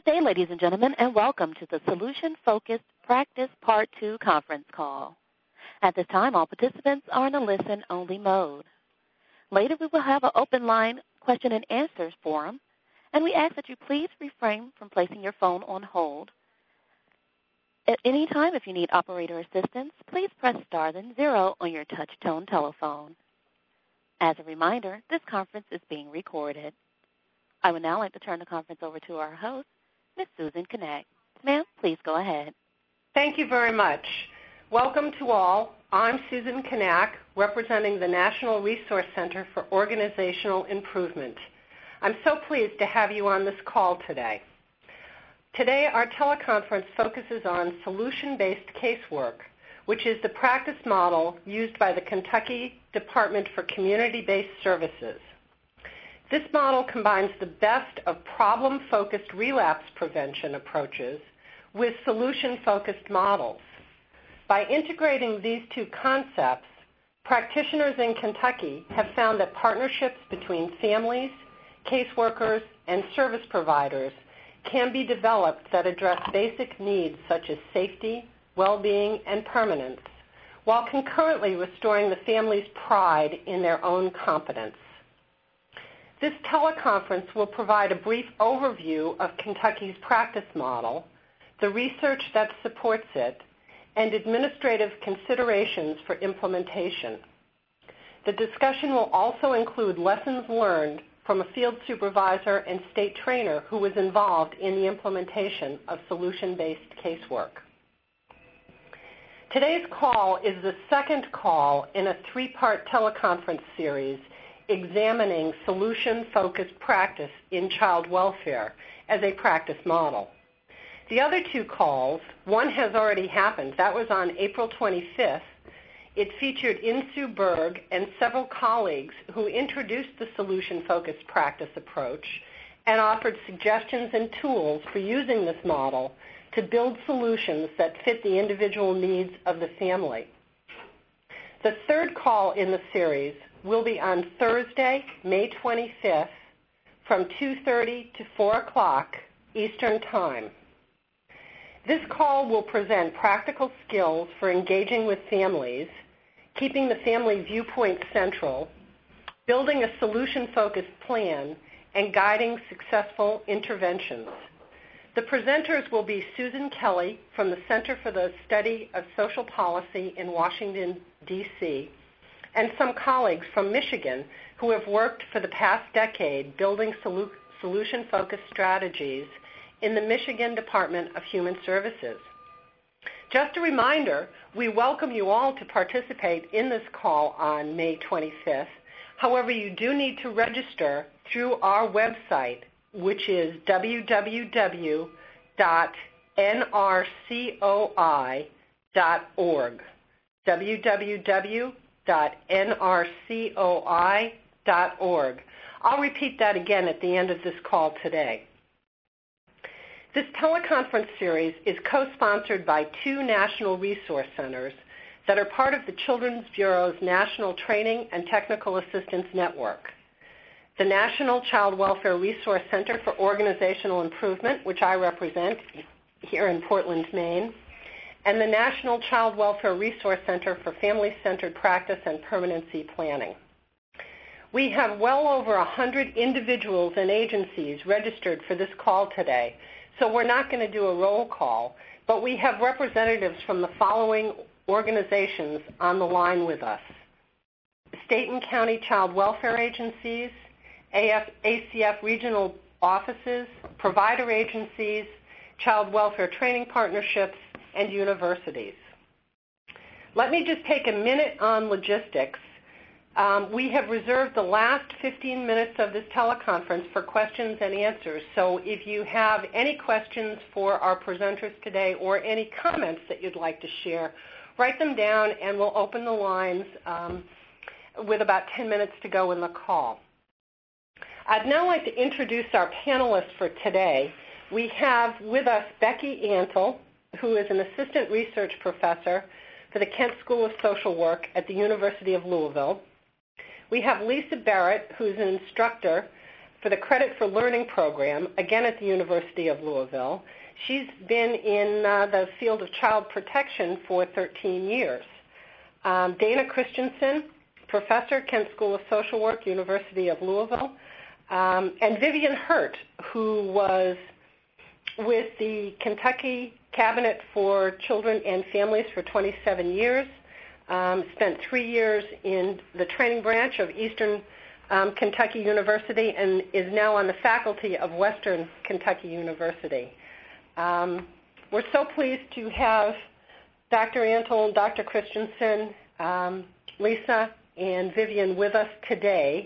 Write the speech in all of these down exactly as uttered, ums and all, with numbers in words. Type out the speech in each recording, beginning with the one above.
Good day, ladies and gentlemen, and welcome to the Solution Focused Practice Part two conference call. At this time, all participants are in a listen-only mode. Later, we will have an open line question and answers forum, and we ask that you please refrain from placing your phone on hold. At any time, if you need operator assistance, please press star then zero on your touch-tone telephone. As a reminder, this conference is being recorded. I would now like to turn the conference over to our host, Miz Susan Knack. Ma'am, please go ahead. Thank you very much. Welcome to all. I'm Susan Knack, representing the National Resource Center for Organizational Improvement. I'm so pleased to have you on this call today. Today, our teleconference focuses on solution-based casework, which is the practice model used by the Kentucky Department for Community-Based Services. This model combines the best of problem-focused relapse prevention approaches with solution-focused models. By integrating these two concepts, practitioners in Kentucky have found that partnerships between families, caseworkers, and service providers can be developed that address basic needs such as safety, well-being, and permanence, while concurrently restoring the family's pride in their own competence. This teleconference will provide a brief overview of Kentucky's practice model, the research that supports it, and administrative considerations for implementation. The discussion will also include lessons learned from a field supervisor and state trainer who was involved in the implementation of solution-based casework. Today's call is the second call in a three-part teleconference series examining solution-focused practice in child welfare as a practice model. The other two calls, one has already happened. That was on April twenty-fifth. It featured Insoo Berg and several colleagues who introduced the solution-focused practice approach and offered suggestions and tools for using this model to build solutions that fit the individual needs of the family. The third call in the series will be on Thursday, May twenty-fifth, from two thirty to four o'clock Eastern Time. This call will present practical skills for engaging with families, keeping the family viewpoint central, building a solution-focused plan, and guiding successful interventions. The presenters will be Susan Kelly from the Center for the Study of Social Policy in Washington, D C, and some colleagues from Michigan who have worked for the past decade building solu- solution-focused strategies in the Michigan Department of Human Services. Just a reminder, we welcome you all to participate in this call on May twenty-fifth. However, you do need to register through our website, which is w w w dot n r coi dot org. w w w dot n r coi dot org. I'll repeat that again at the end of this call today. This teleconference series is co-sponsored by two national resource centers that are part of the Children's Bureau's National Training and Technical Assistance Network. The National Child Welfare Resource Center for Organizational Improvement, which I represent here in Portland, Maine, and the National Child Welfare Resource Center for Family-Centered Practice and Permanency Planning. We have well over one hundred individuals and agencies registered for this call today, so we're not going to do a roll call, but we have representatives from the following organizations on the line with us: state and county child welfare agencies, A C F regional offices, provider agencies, child welfare training partnerships, and universities. Let me just take a minute on logistics. Um, we have reserved the last fifteen minutes of this teleconference for questions and answers, so if you have any questions for our presenters today or any comments that you'd like to share, write them down and we'll open the lines um, with about ten minutes to go in the call. I'd now like to introduce our panelists for today. We have with us Becky Antle, who is an assistant research professor for the Kent School of Social Work at the University of Louisville. We have Lisa Barrett, who's an instructor for the Credit for Learning program, again at the University of Louisville. She's been in uh, the field of child protection for thirteen years. Um, Dana Christensen, professor, Kent School of Social Work, University of Louisville. Um, and Vivian Hurt, who was with the Kentucky Cabinet for Children and Families for twenty-seven years, um, spent three years in the training branch of Eastern um, Kentucky University, and is now on the faculty of Western Kentucky University. Um, we're so pleased to have Doctor Antle and Doctor Christensen, um, Lisa, and Vivian with us today.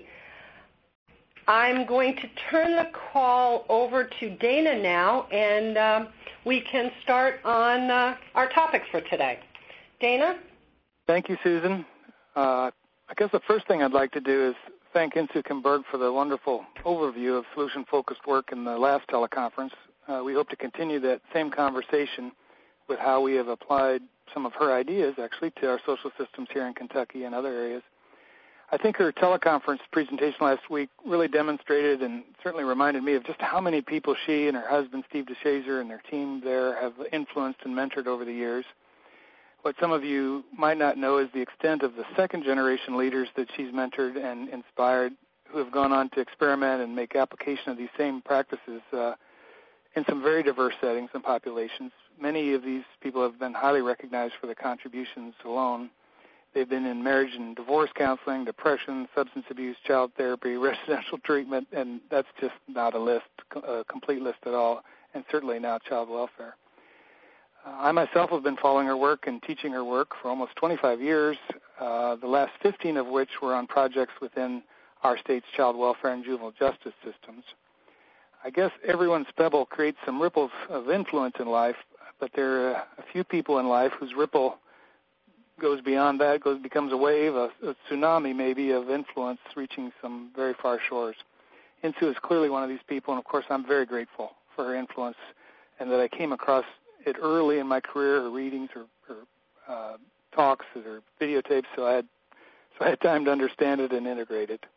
I'm going to turn the call over to Dana now, and um, we can start on uh, our topics for today. Dana? Thank you, Susan. Uh, I guess the first thing I'd like to do is thank Insoo Kim Berg for the wonderful overview of solution-focused work in the last teleconference. Uh, we hope to continue that same conversation with how we have applied some of her ideas, actually, to our social systems here in Kentucky and other areas. I think her teleconference presentation last week really demonstrated and certainly reminded me of just how many people she and her husband, Steve DeShazer, and their team there have influenced and mentored over the years. What some of you might not know is the extent of the second-generation leaders that she's mentored and inspired who have gone on to experiment and make application of these same practices uh, in some very diverse settings and populations. Many of these people have been highly recognized for their contributions alone. They've been in marriage and divorce counseling, depression, substance abuse, child therapy, residential treatment, and that's just not a list, a complete list at all, and certainly now child welfare. Uh, I myself have been following her work and teaching her work for almost twenty-five years, uh, the last fifteen of which were on projects within our state's child welfare and juvenile justice systems. I guess everyone's pebble creates some ripples of influence in life, but there are a few people in life whose ripple goes beyond that, goes becomes a wave, a, a tsunami maybe of influence reaching some very far shores. Insoo is clearly one of these people, and of course I'm very grateful for her influence and that I came across it early in my career, her readings, her, her uh, talks, her videotapes, so I had so I had time to understand it and integrate it.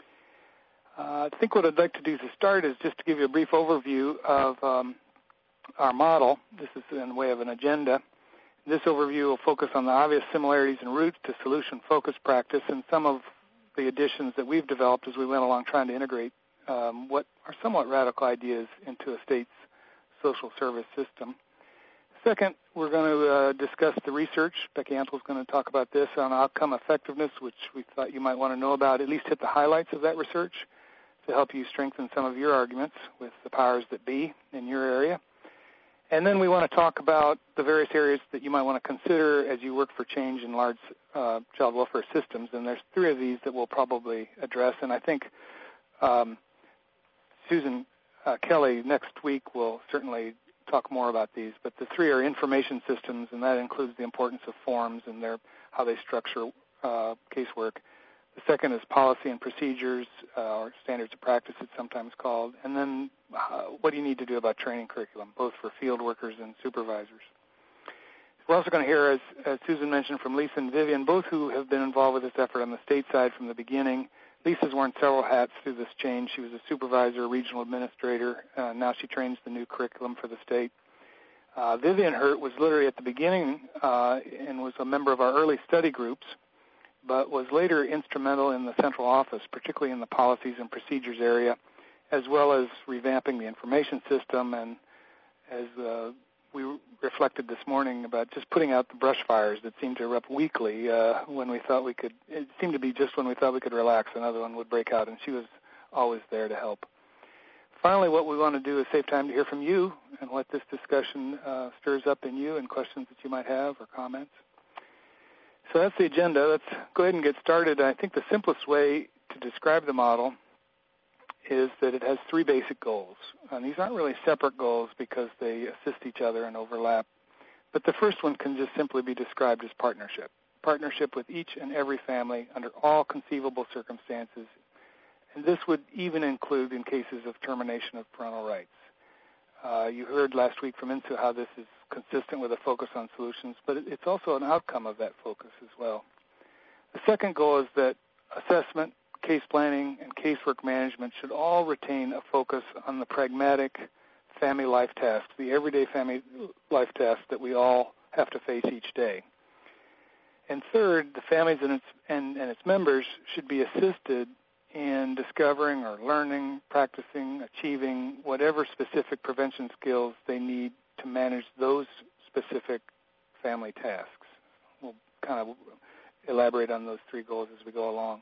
Uh, I think what I'd like to do to start is just to give you a brief overview of um, our model. This is in the way of an agenda. This overview will focus on the obvious similarities and roots to solution-focused practice and some of the additions that we've developed as we went along trying to integrate um, what are somewhat radical ideas into a state's social service system. Second, we're going to uh, discuss the research. Becky Antle is going to talk about this on outcome effectiveness, which we thought you might want to know about, at least hit the highlights of that research to help you strengthen some of your arguments with the powers that be in your area. And then we want to talk about the various areas that you might want to consider as you work for change in large uh, child welfare systems. And there's three of these that we'll probably address. And I think um, Susan uh, Kelly next week will certainly talk more about these. But the three are information systems, and that includes the importance of forms and their how they structure uh, casework. The second is policy and procedures, uh, or standards of practice it's sometimes called. And then uh, what do you need to do about training curriculum, both for field workers and supervisors. We're also going to hear, as, as Susan mentioned, from Lisa and Vivian, both who have been involved with this effort on the state side from the beginning. Lisa's worn several hats through this change. She was a supervisor, a regional administrator. Uh, now she trains the new curriculum for the state. Uh, Vivian Hurt was literally at the beginning uh, and was a member of our early study groups, but was later instrumental in the central office, particularly in the policies and procedures area, as well as revamping the information system, and as uh, we reflected this morning about just putting out the brush fires that seemed to erupt weekly uh, when we thought we could, it seemed to be just when we thought we could relax, another one would break out, and she was always there to help. Finally, what we want to do is save time to hear from you and what this discussion uh, stirs up in you and questions that you might have or comments. So that's the agenda. Let's go ahead and get started. I think the simplest way to describe the model is that it has three basic goals. And these aren't really separate goals because they assist each other and overlap. But the first one can just simply be described as partnership. Partnership with each and every family under all conceivable circumstances. And this would even include in cases of termination of parental rights. Uh, you heard last week from Insoo how this is consistent with a focus on solutions, but it's also an outcome of that focus as well. The second goal is that assessment, case planning, and casework management should all retain a focus on the pragmatic family life tasks, the everyday family life tasks that we all have to face each day. And third, the families and its, and, and its members should be assisted in discovering or learning, practicing, achieving whatever specific prevention skills they need to manage those specific family tasks. We'll kind of elaborate on those three goals as we go along.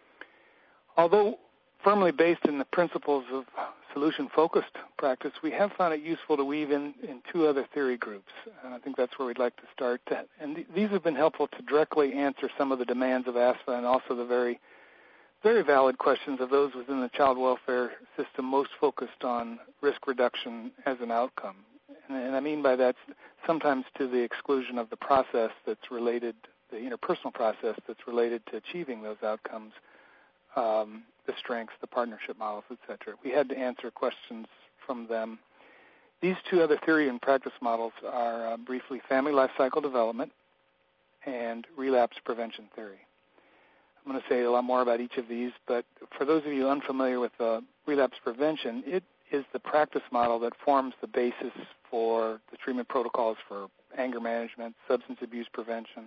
Although firmly based in the principles of solution-focused practice, we have found it useful to weave in, in two other theory groups, and I think that's where we'd like to start. And th- these have been helpful to directly answer some of the demands of A S F A and also the very, very valid questions of those within the child welfare system most focused on risk reduction as an outcome. And, and I mean by that sometimes to the exclusion of the process that's related, the interpersonal process that's related to achieving those outcomes, um, the strengths, the partnership models, et cetera. We had to answer questions from them. These two other theory and practice models are uh, briefly family life cycle development and relapse prevention theory. I'm going to say a lot more about each of these, but for those of you unfamiliar with uh, relapse prevention, it is the practice model that forms the basis for the treatment protocols for anger management, substance abuse prevention,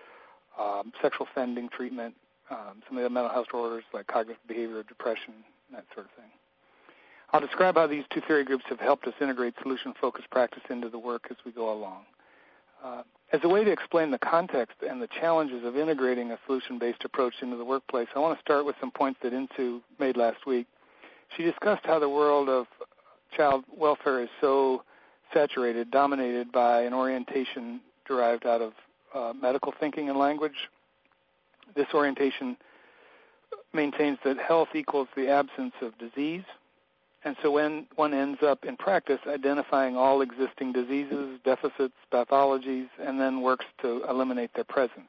um, sexual offending treatment, um, some of the mental health disorders like cognitive behavior, depression, that sort of thing. I'll describe how these two theory groups have helped us integrate solution-focused practice into the work as we go along. Uh, as a way to explain the context and the challenges of integrating a solution-based approach into the workplace, I want to start with some points that Insoo made last week. She discussed how the world of child welfare is so saturated, dominated by an orientation derived out of uh, medical thinking and language. This orientation maintains that health equals the absence of disease, and so when one ends up in practice identifying all existing diseases, deficits, pathologies, and then works to eliminate their presence.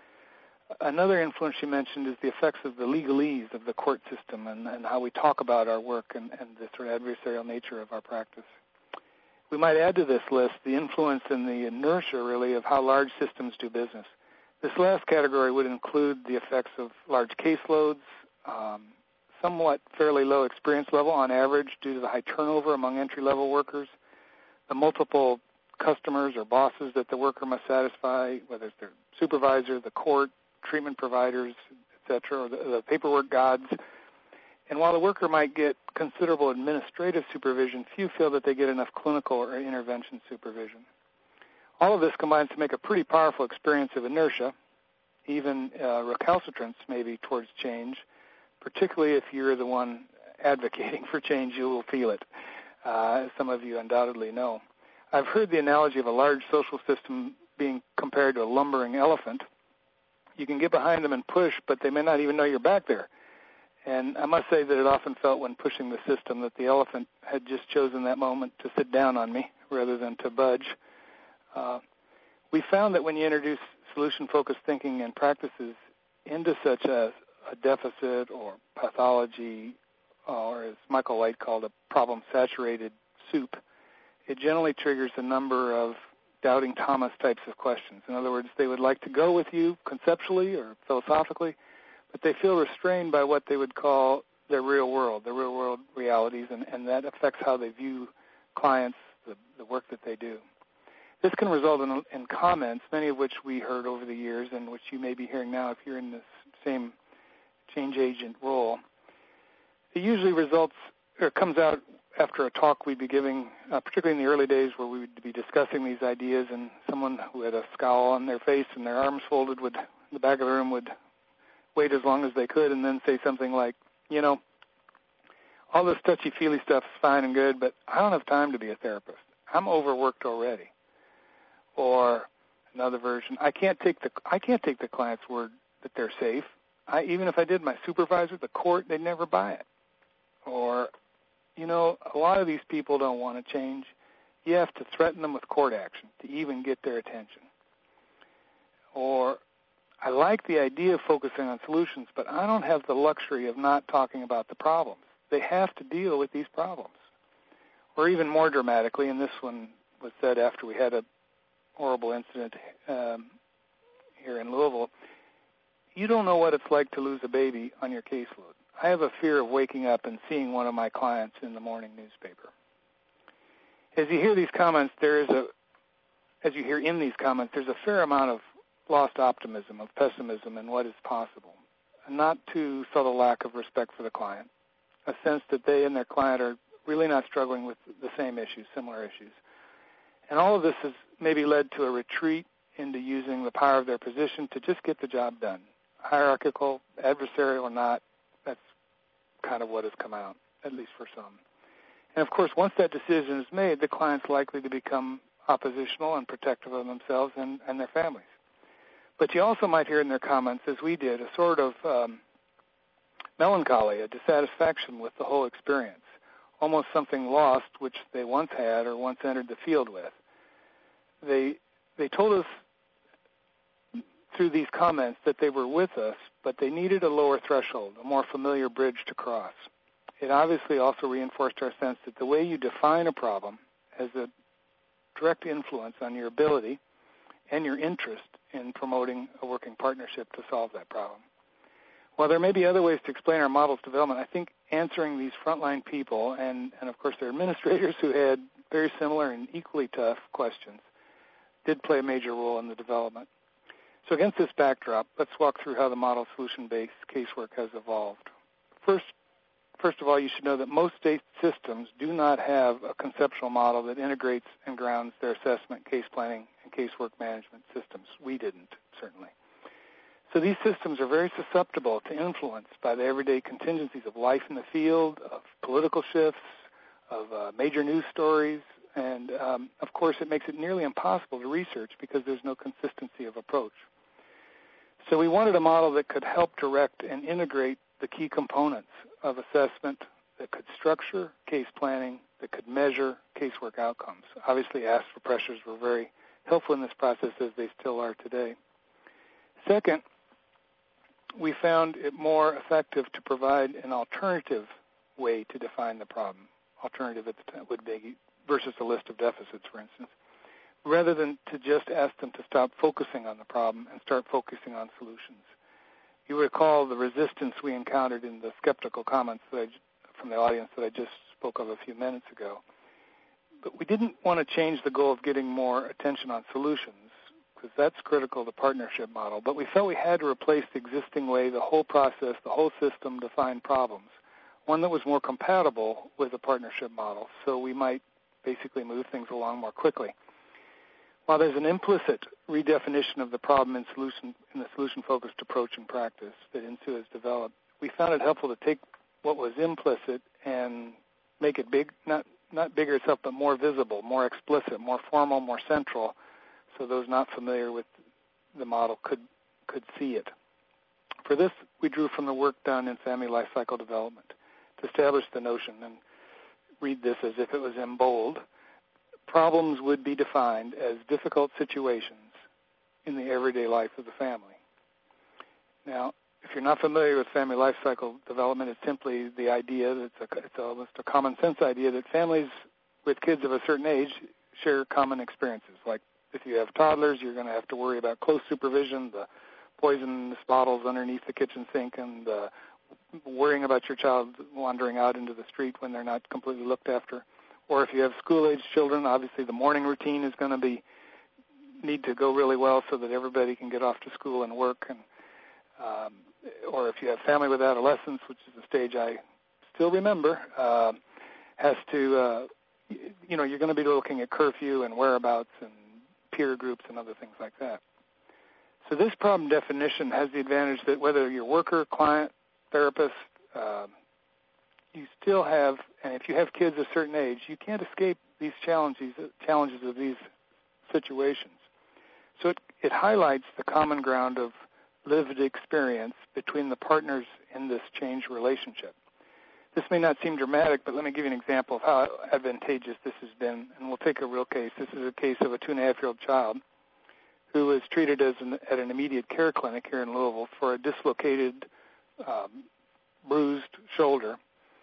Another influence she mentioned is the effects of the legalese of the court system and, and how we talk about our work and, and the sort of adversarial nature of our practice. We might add to this list the influence and the inertia, really, of how large systems do business. This last category would include the effects of large caseloads, um, somewhat fairly low experience level on average due to the high turnover among entry-level workers, the multiple customers or bosses that the worker must satisfy, whether it's their supervisor, the court, treatment providers, et cetera, or the, the paperwork gods. And while the worker might get considerable administrative supervision, few feel that they get enough clinical or intervention supervision. All of this combines to make a pretty powerful experience of inertia, even uh, recalcitrance maybe towards change, particularly if you're the one advocating for change, you will feel it, uh, as some of you undoubtedly know. I've heard the analogy of a large social system being compared to a lumbering elephant. You can get behind them and push, but they may not even know you're back there. And I must say that it often felt when pushing the system that the elephant had just chosen that moment to sit down on me rather than to budge. Uh, we found that when you introduce solution-focused thinking and practices into such a, a deficit or pathology, or as Michael White called a problem-saturated soup, it generally triggers a number of doubting Thomas types of questions. In other words, they would like to go with you conceptually or philosophically, but they feel restrained by what they would call their real world, their real-world realities, and, and that affects how they view clients, the, the work that they do. This can result in, in comments, many of which we heard over the years and which you may be hearing now if you're in this same change agent role. It usually results or comes out after a talk we'd be giving, uh, particularly in the early days where we would be discussing these ideas, and someone who had a scowl on their face and their arms folded would, in the back of the room, would wait as long as they could and then say something like, you know, all this touchy-feely stuff is fine and good, but I don't have time to be a therapist. I'm overworked already. Or another version, I can't take the I can't take the client's word that they're safe. I, even if I did, my supervisor, the court, they'd never buy it. Or, you know, a lot of these people don't want to change. You have to threaten them with court action to even get their attention. Or, I like the idea of focusing on solutions, but I don't have the luxury of not talking about the problems. They have to deal with these problems. Or even more dramatically, and this one was said after we had a horrible incident um, here in Louisville, you don't know what it's like to lose a baby on your caseload. I have a fear of waking up and seeing one of my clients in the morning newspaper. As you hear these comments, there is a, as you hear in these comments, there's a fair amount of lost optimism, of pessimism in what is possible. Not to subtle lack of respect for the client, a sense that they and their client are really not struggling with the same issues, similar issues. And all of this has maybe led to a retreat into using the power of their position to just get the job done. Hierarchical, adversarial or not, that's kind of what has come out, at least for some. And, of course, once that decision is made, the client's likely to become oppositional and protective of themselves and, and their families. But you also might hear in their comments, as we did, a sort of um, melancholy, a dissatisfaction with the whole experience, almost something lost which they once had or once entered the field with. They they told us through these comments that they were with us, but they needed a lower threshold, a more familiar bridge to cross. It obviously also reinforced our sense that the way you define a problem has a direct influence on your ability and your interest in promoting a working partnership to solve that problem. While there may be other ways to explain our model's development, I think answering these frontline people and, and of course, their administrators who had very similar and equally tough questions did play a major role in the development. So against this backdrop, let's walk through how the model solution-based casework has evolved. First, first of all, you should know that most state systems do not have a conceptual model that integrates and grounds their assessment, case planning, and casework management systems. We didn't, certainly. So these systems are very susceptible to influence by the everyday contingencies of life in the field, of political shifts, of uh, major news stories, and, um, of course, it makes it nearly impossible to research because there's no consistency of approach. So we wanted a model that could help direct and integrate the key components of assessment, that could structure case planning, that could measure casework outcomes. Obviously, ask for pressures were very helpful in this process, as they still are today. Second, we found it more effective to provide an alternative way to define the problem. Alternative at the time would be versus a list of deficits, for instance, rather than to just ask them to stop focusing on the problem and start focusing on solutions. You recall the resistance we encountered in the skeptical comments that I, from the audience that I just spoke of a few minutes ago. But we didn't want to change the goal of getting more attention on solutions, because that's critical to the partnership model. But we felt we had to replace the existing way, the whole process, the whole system defined problems, one that was more compatible with a partnership model, so we might basically move things along more quickly. While there's an implicit redefinition of the problem in solution in the solution-focused approach and practice that I N S U has developed, we found it helpful to take what was implicit and make it big, not not bigger itself, but more visible, more explicit, more formal, more central, so those not familiar with the model could could see it. For this, we drew from the work done in family life cycle development to establish the notion, and read this as if it was in bold. Problems would be defined as difficult situations in the everyday life of the family. Now, if you're not familiar with family life cycle development, it's simply the idea that it's, a, it's almost a common sense idea that families with kids of a certain age share common experiences. Like if you have toddlers, you're going to have to worry about close supervision, the poisonous bottles underneath the kitchen sink, and uh, worrying about your child wandering out into the street when they're not completely looked after. Or if you have school-age children, obviously the morning routine is going to be need to go really well so that everybody can get off to school and work. And um, or if you have family with adolescents, which is a stage I still remember, uh, has to, uh, you know, you're going to be looking at curfew and whereabouts and peer groups and other things like that. So this problem definition has the advantage that whether you're worker, client, therapist, uh, you still have, and if you have kids of a certain age, you can't escape these challenges challenges of these situations. So it, it highlights the common ground of lived experience between the partners in this change relationship. This may not seem dramatic, but let me give you an example of how advantageous this has been, and we'll take a real case. This is a case of a two-and-a-half-year-old child who was treated as an, at an immediate care clinic here in Louisville for a dislocated, um, bruised shoulder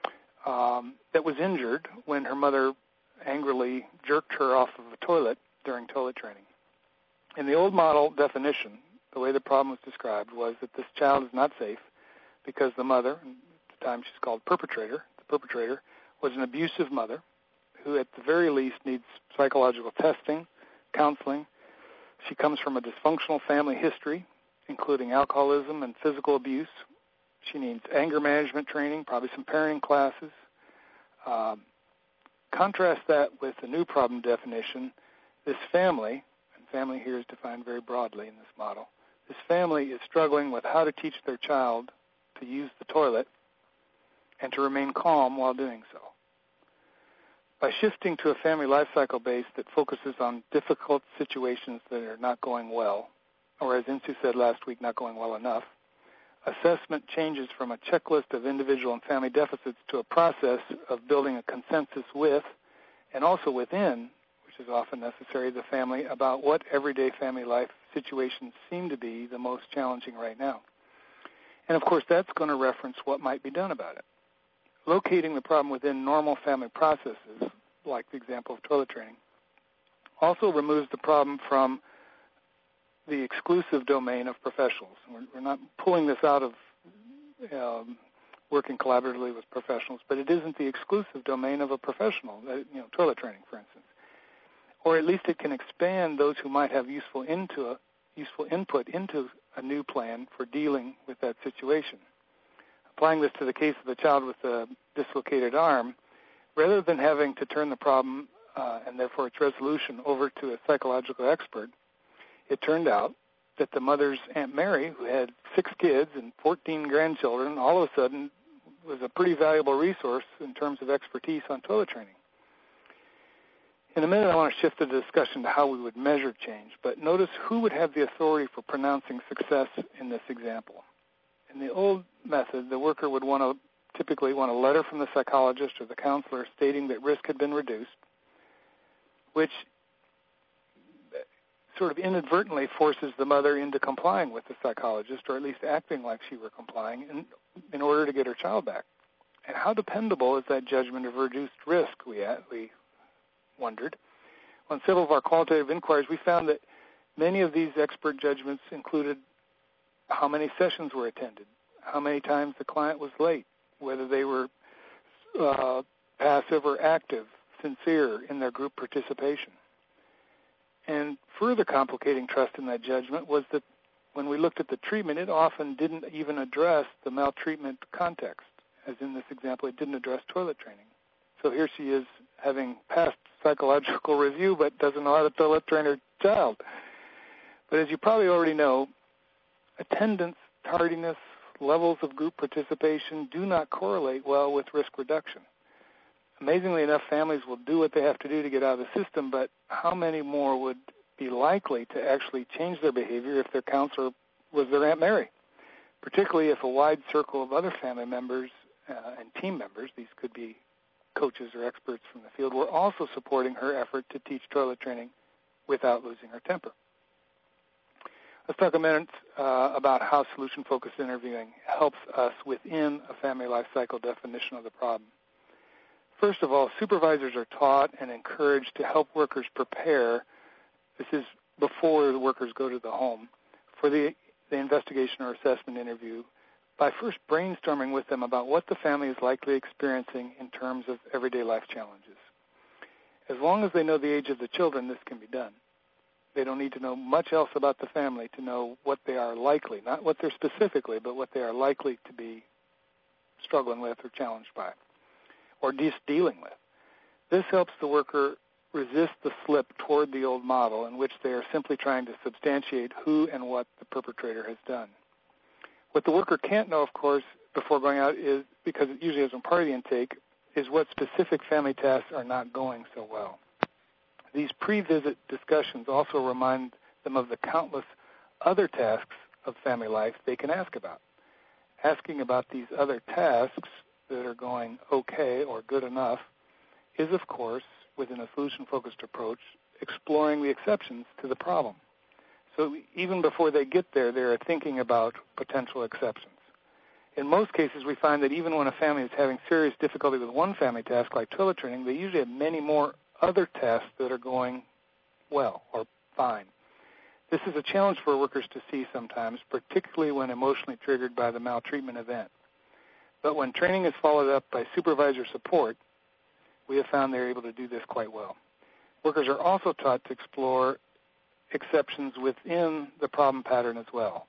um, that was injured when her mother angrily jerked her off of a toilet during toilet training. In the old model definition, the way way the problem was described was that this child is not safe because the mother, at the time she's called perpetrator, the perpetrator was an abusive mother who at the very least needs psychological testing, counseling. She comes from a dysfunctional family history, including alcoholism and physical abuse. She needs anger management training, probably some parenting classes. Um, contrast that with the new problem definition. This family, and family here is defined very broadly in this model, this family is struggling with how to teach their child to use the toilet and to remain calm while doing so. By shifting to a family life cycle base that focuses on difficult situations that are not going well, or as Insoo said last week, not going well enough, assessment changes from a checklist of individual and family deficits to a process of building a consensus with, and also within, which is often necessary, the family about what everyday family life situations seem to be the most challenging right now. And of course, that's going to reference what might be done about it. Locating the problem within normal family processes, like the example of toilet training, also removes the problem from the exclusive domain of professionals. We're, we're not pulling this out of um, working collaboratively with professionals, but it isn't the exclusive domain of a professional, uh, you know, toilet training, for instance. Or at least it can expand those who might have useful, into a, useful input into a new plan for dealing with that situation. Applying this to the case of the child with a dislocated arm, rather than having to turn the problem uh, and therefore its resolution over to a psychological expert, it turned out that the mother's Aunt Mary, who had six kids and fourteen grandchildren, all of a sudden was a pretty valuable resource in terms of expertise on toilet training. In a minute, I want to shift the discussion to how we would measure change, but notice who would have the authority for pronouncing success in this example. In the old method, the worker would want to typically want a letter from the psychologist or the counselor stating that risk had been reduced, which sort of inadvertently forces the mother into complying with the psychologist, or at least acting like she were complying, in, in order to get her child back. And how dependable is that judgment of reduced risk, we, we wondered. On several of our qualitative inquiries, we found that many of these expert judgments included how many sessions were attended, how many times the client was late, whether they were uh, passive or active, sincere in their group participation. And further complicating trust in that judgment was that when we looked at the treatment, it often didn't even address the maltreatment context. As in this example, it didn't address toilet training. So here she is having passed psychological review but doesn't know how to toilet train her child. But as you probably already know, attendance, tardiness, levels of group participation do not correlate well with risk reduction. Amazingly enough, families will do what they have to do to get out of the system, but how many more would be likely to actually change their behavior if their counselor was their Aunt Mary, particularly if a wide circle of other family members uh, and team members, these could be coaches or experts from the field, were also supporting her effort to teach toilet training without losing her temper. Let's talk a minute uh, about how solution-focused interviewing helps us within a family life cycle definition of the problem. First of all, supervisors are taught and encouraged to help workers prepare, this is before the workers go to the home, for the, the investigation or assessment interview by first brainstorming with them about what the family is likely experiencing in terms of everyday life challenges. As long as they know the age of the children, this can be done. They don't need to know much else about the family to know what they are likely, not what they're specifically, but what they are likely to be struggling with or challenged by, or just dealing with. This helps the worker resist the slip toward the old model in which they are simply trying to substantiate who and what the perpetrator has done. What the worker can't know, of course, before going out is, because it usually isn't part of the intake, is what specific family tasks are not going so well. These pre-visit discussions also remind them of the countless other tasks of family life they can ask about. Asking about these other tasks that are going okay or good enough is, of course, within a solution-focused approach, exploring the exceptions to the problem. So even before they get there, they are thinking about potential exceptions. In most cases, we find that even when a family is having serious difficulty with one family task, like toilet training, they usually have many more other tasks that are going well or fine. This is a challenge for workers to see sometimes, particularly when emotionally triggered by the maltreatment event. But when training is followed up by supervisor support, we have found they're able to do this quite well. Workers are also taught to explore exceptions within the problem pattern as well.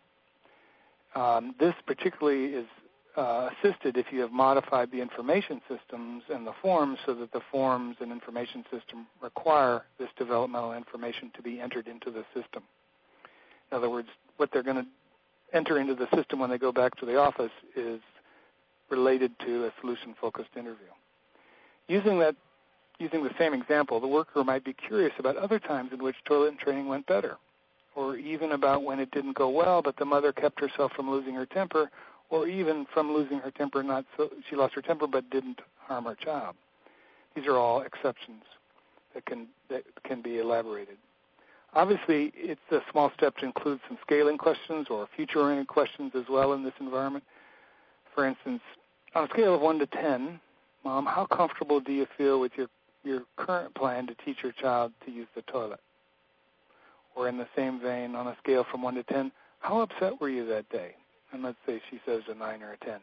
Um, this particularly is uh, assisted if you have modified the information systems and the forms so that the forms and information system require this developmental information to be entered into the system. In other words, what they're going to enter into the system when they go back to the office is related to a solution-focused interview. Using that, using the same example, the worker might be curious about other times in which toilet training went better, or even about when it didn't go well, but the mother kept herself from losing her temper, or even from losing her temper, not so she lost her temper but didn't harm her child. These are all exceptions that can that can be elaborated. Obviously, it's a small step to include some scaling questions or future-oriented questions as well in this environment. For instance, on a scale of one to ten, Mom, how comfortable do you feel with your, your current plan to teach your child to use the toilet? Or in the same vein, on a scale from one to ten, how upset were you that day? And let's say she says a nine or a ten.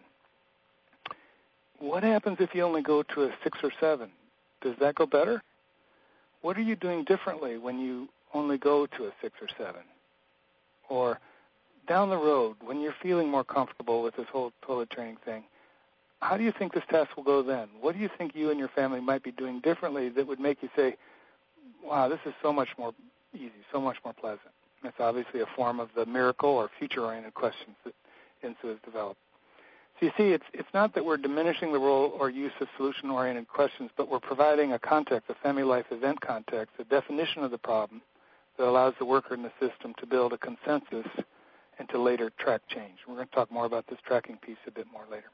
What happens if you only go to a six or seven? Does that go better? What are you doing differently when you only go to a six or seven? Or down the road, when you're feeling more comfortable with this whole toilet training thing, how do you think this task will go then? What do you think you and your family might be doing differently that would make you say, wow, this is so much more easy, so much more pleasant? That's obviously a form of the miracle or future-oriented questions that I N S U has developed. So you see, it's, it's not that we're diminishing the role or use of solution-oriented questions, but we're providing a context, a family life event context, a definition of the problem that allows the worker in the system to build a consensus and to later track change. We're going to talk more about this tracking piece a bit more later.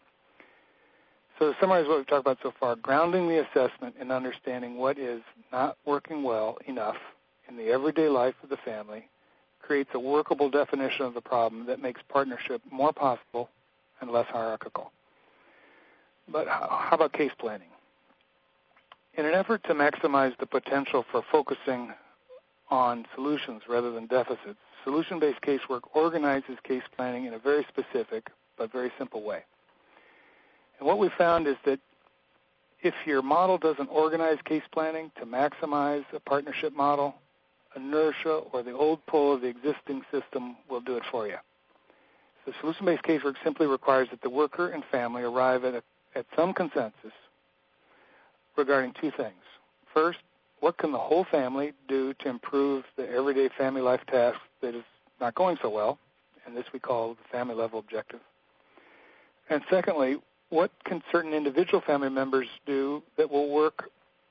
So to summarize what we've talked about so far, grounding the assessment in understanding what is not working well enough in the everyday life of the family creates a workable definition of the problem that makes partnership more possible and less hierarchical. But how about case planning? In an effort to maximize the potential for focusing on solutions rather than deficits, solution-based casework organizes case planning in a very specific but very simple way. And what we found is that if your model doesn't organize case planning to maximize a partnership model, inertia or the old pull of the existing system will do it for you. So solution-based casework simply requires that the worker and family arrive at, a, at some consensus regarding two things. First, what can the whole family do to improve the everyday family life task that is not going so well? And this we call the family level objective. And secondly, what can certain individual family members do that will work,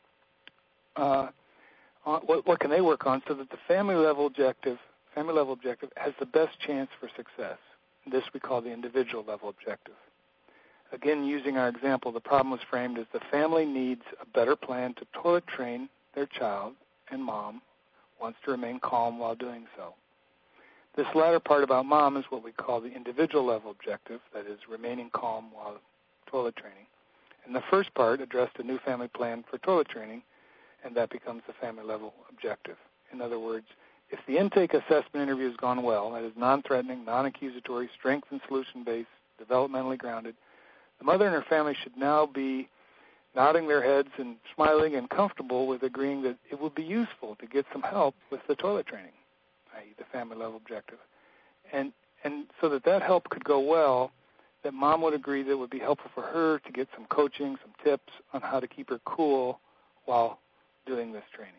uh, on, what, what can they work on so that the family level objective, family level objective has the best chance for success? And this we call the individual level objective. Again, using our example, the problem was framed as the family needs a better plan to toilet train their child, and mom wants to remain calm while doing so. This latter part about mom is what we call the individual level objective, that is, remaining calm while toilet training. And the first part addressed a new family plan for toilet training, and that becomes the family level objective. In other words, if the intake assessment interview has gone well, that is non-threatening, non-accusatory, strength and solution-based, developmentally grounded, the mother and her family should now be nodding their heads and smiling and comfortable with agreeing that it would be useful to get some help with the toilet training, that is the family level objective. And and so that that help could go well, that mom would agree that it would be helpful for her to get some coaching, some tips on how to keep her cool while doing this training.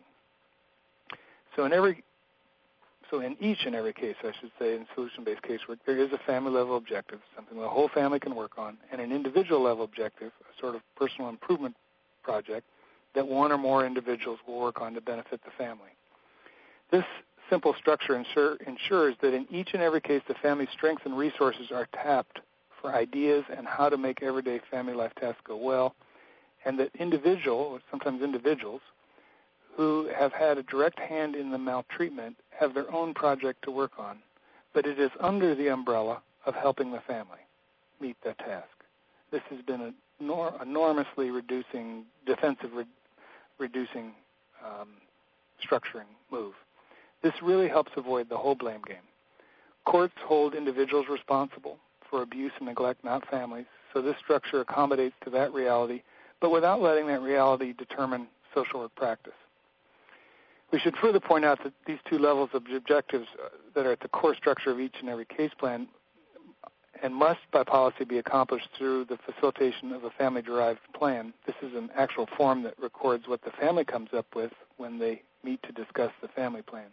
So in every So in each and every case, I should say, in solution-based casework, there is a family-level objective, something the whole family can work on, and an individual-level objective, a sort of personal improvement project that one or more individuals will work on to benefit the family. This simple structure ensure, ensures that in each and every case, the family's strengths and resources are tapped for ideas and how to make everyday family life tasks go well, and that individual, or sometimes individuals, who have had a direct hand in the maltreatment have their own project to work on, but it is under the umbrella of helping the family meet that task. This has been an enor- enormously reducing, defensive re- reducing um, structuring move This really helps avoid the whole blame game. Courts hold individuals responsible for abuse and neglect, not families, so this structure accommodates to that reality, but without letting that reality determine social work practice. We should further point out that these two levels of objectives that are at the core structure of each and every case plan and must by policy be accomplished through the facilitation of a family-derived plan. This is an actual form that records what the family comes up with when they meet to discuss the family plan.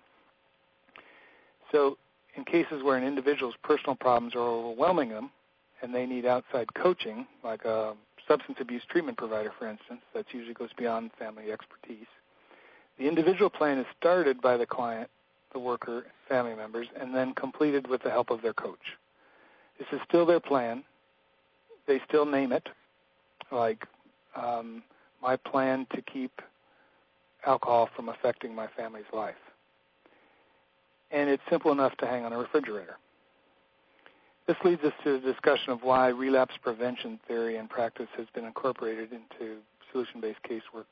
So in cases where an individual's personal problems are overwhelming them and they need outside coaching, like a substance abuse treatment provider, for instance, that usually goes beyond family expertise, the individual plan is started by the client, the worker, family members, and then completed with the help of their coach. This is still their plan. They still name it, like um, my plan to keep alcohol from affecting my family's life. And it's simple enough to hang on a refrigerator. This leads us to the discussion of why relapse prevention theory and practice has been incorporated into solution-based casework.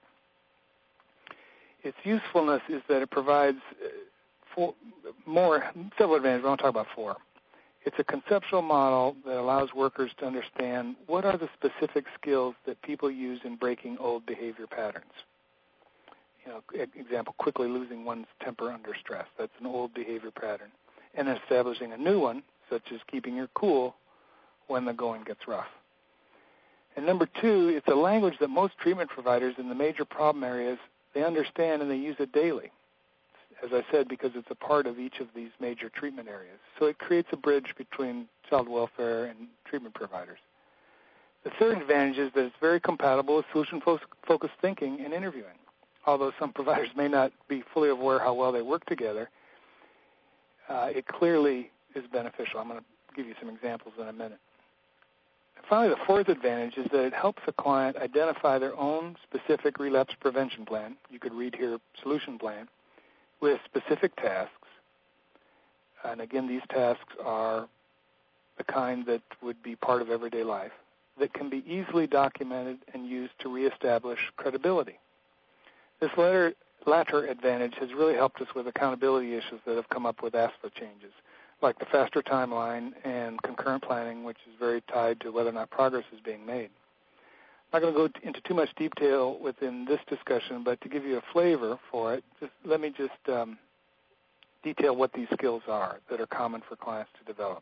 Its usefulness is that it provides four, more, several advantages. I want to talk about four. It's a conceptual model that allows workers to understand what are the specific skills that people use in breaking old behavior patterns. You know, example, quickly losing one's temper under stress. That's an old behavior pattern. And establishing a new one, such as keeping your cool when the going gets rough. And number two, it's a language that most treatment providers in the major problem areas, they understand and they use it daily. As I said, because it's a part of each of these major treatment areas. So it creates a bridge between child welfare and treatment providers. The third advantage is that it's very compatible with solution-focused thinking and interviewing. Although some providers may not be fully aware how well they work together, uh, it clearly is beneficial. I'm going to give you some examples in a minute. And finally, the fourth advantage is that it helps the client identify their own specific relapse prevention plan. You could read here, solution plan, with specific tasks. And again, these tasks are the kind that would be part of everyday life that can be easily documented and used to reestablish credibility. This latter, latter advantage has really helped us with accountability issues that have come up with A S F A changes, like the faster timeline and concurrent planning, which is very tied to whether or not progress is being made. I'm not going to go into too much detail within this discussion, but to give you a flavor for it, just let me just um, detail what these skills are that are common for clients to develop.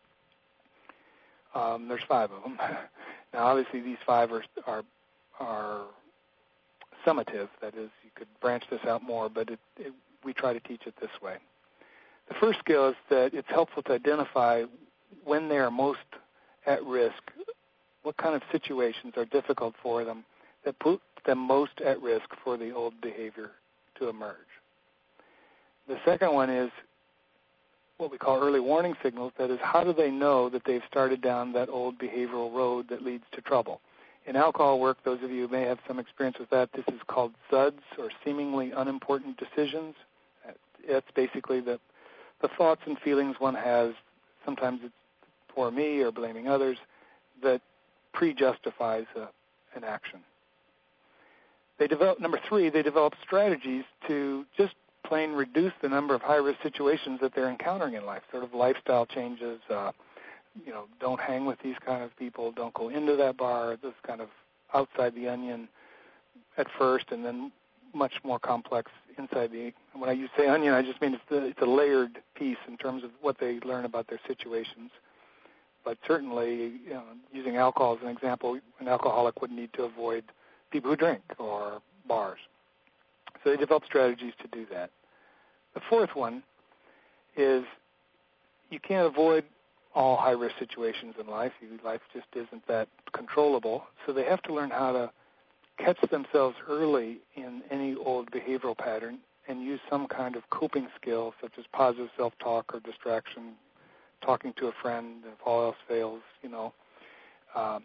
Um, there's five of them. Now, obviously, these five are, are, are summative. That is, you could branch this out more, but it, it, we try to teach it this way. The first skill is that it's helpful to identify when they are most at risk, what kind of situations are difficult for them that put them most at risk for the old behavior to emerge. The second one is what we call early warning signals. That is, how do they know that they've started down that old behavioral road that leads to trouble? In alcohol work, those of you who may have some experience with that, this is called S U Ds, or seemingly unimportant decisions. That's basically the, the thoughts and feelings one has, sometimes it's for me or blaming others, that pre-justifies a, an action. They develop, number three, they develop strategies to just plain reduce the number of high-risk situations that they're encountering in life, sort of lifestyle changes, uh, you know, don't hang with these kind of people, don't go into that bar, this kind of outside the onion at first, and then much more complex inside the, when I say onion, I just mean it's, the, it's a layered piece in terms of what they learn about their situations. But certainly, you know, using alcohol as an example, an alcoholic would need to avoid people who drink or bars. So they develop strategies to do that. The fourth one is you can't avoid all high-risk situations in life. Life just isn't that controllable. So they have to learn how to catch themselves early in any old behavioral pattern and use some kind of coping skill, such as positive self-talk or distraction, talking to a friend, if all else fails, you know. Um,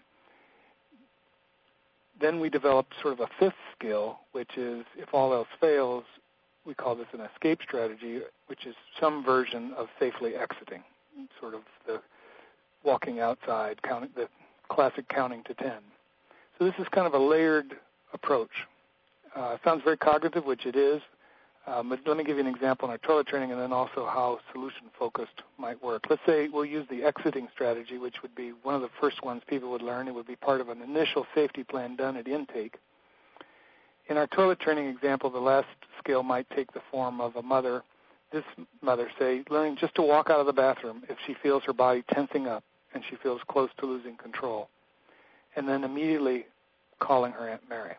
then we developed sort of a fifth skill, which is if all else fails, we call this an escape strategy, which is some version of safely exiting, sort of the walking outside, counting, the classic counting to ten. So this is kind of a layered approach. Uh, it sounds very cognitive, which it is. Um, but let me give you an example in our toilet training and then also how solution-focused might work. Let's say we'll use the exiting strategy, which would be one of the first ones people would learn. It would be part of an initial safety plan done at intake. In our toilet training example, the last skill might take the form of a mother, this mother, say, learning just to walk out of the bathroom if she feels her body tensing up and she feels close to losing control, and then immediately calling her Aunt Mary.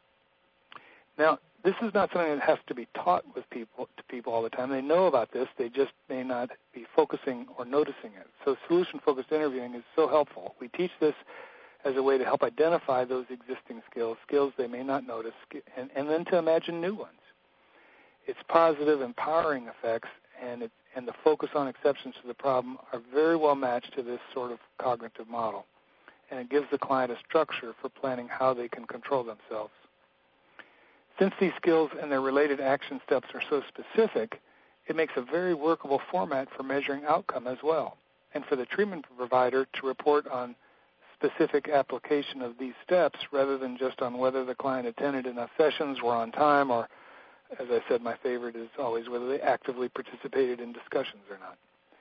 Now, this is not something that has to be taught with people to people all the time. They know about this. They just may not be focusing or noticing it. So solution-focused interviewing is so helpful. We teach this as a way to help identify those existing skills, skills they may not notice, and, and then to imagine new ones. Its positive, empowering effects and, it, and the focus on exceptions to the problem are very well matched to this sort of cognitive model, and it gives the client a structure for planning how they can control themselves. Since these skills and their related action steps are so specific, it makes a very workable format for measuring outcome as well, and for the treatment provider to report on specific application of these steps rather than just on whether the client attended enough sessions, were on time, or, as I said, my favorite is always whether they actively participated in discussions or not.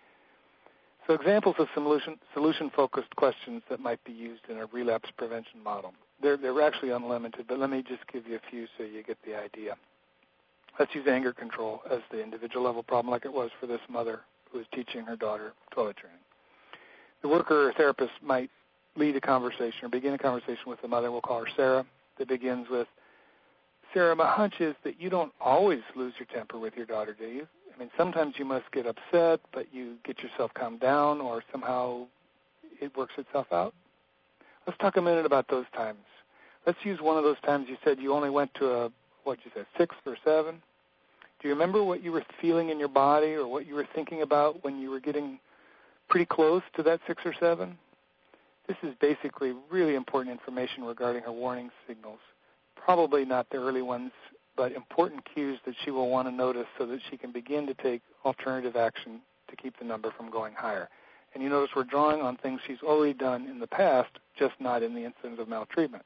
So examples of solution, solution-focused questions that might be used in a relapse prevention model. They're, they're actually unlimited, but let me just give you a few so you get the idea. Let's use anger control as the individual level problem like it was for this mother who was teaching her daughter toilet training. The worker or therapist might lead a conversation or begin a conversation with the mother. We'll call her Sarah. That begins with, Sarah, my hunch is that you don't always lose your temper with your daughter, do you? I mean, sometimes you must get upset, but you get yourself calmed down, or somehow it works itself out. Let's talk a minute about those times. Let's use one of those times you said you only went to a, what you said, sixth or seven. Do you remember what you were feeling in your body or what you were thinking about when you were getting pretty close to that six or seven? This is basically really important information regarding her warning signals. Probably not the early ones, but important cues that she will want to notice so that she can begin to take alternative action to keep the number from going higher. And you notice we're drawing on things she's already done in the past, just not in the instance of maltreatment.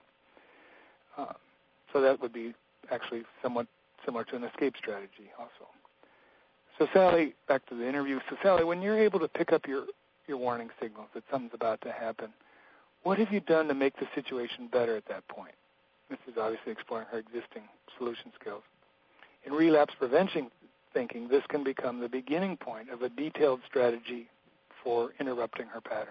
Uh, so that would be actually somewhat similar to an escape strategy also. So Sally, back to the interview. So Sally, when you're able to pick up your, your warning signals that something's about to happen, what have you done to make the situation better at that point? This is obviously exploring her existing solution skills. In relapse prevention thinking, this can become the beginning point of a detailed strategy for interrupting her pattern.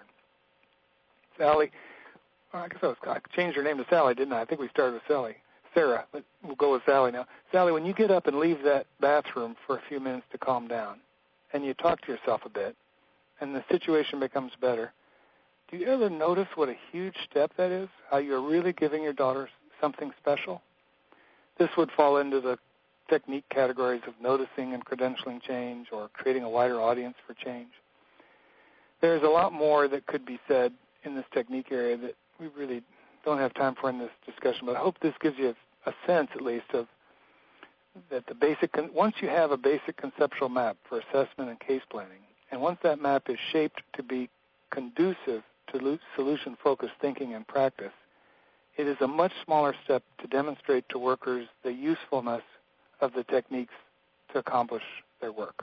Sally, I guess I, was, I changed her name to Sally, didn't I? I think we started with Sally. Sarah, but we'll go with Sally now. Sally, when you get up and leave that bathroom for a few minutes to calm down, and you talk to yourself a bit, and the situation becomes better, do you ever notice what a huge step that is? How you're really giving your daughter something special? This would fall into the technique categories of noticing and credentialing change or creating a wider audience for change. There's a lot more that could be said in this technique area that we really don't have time for in this discussion, but I hope this gives you a, a sense at least of that the basic, once you have a basic conceptual map for assessment and case planning, and once that map is shaped to be conducive to solution-focused thinking and practice, it is a much smaller step to demonstrate to workers the usefulness of the techniques to accomplish their work.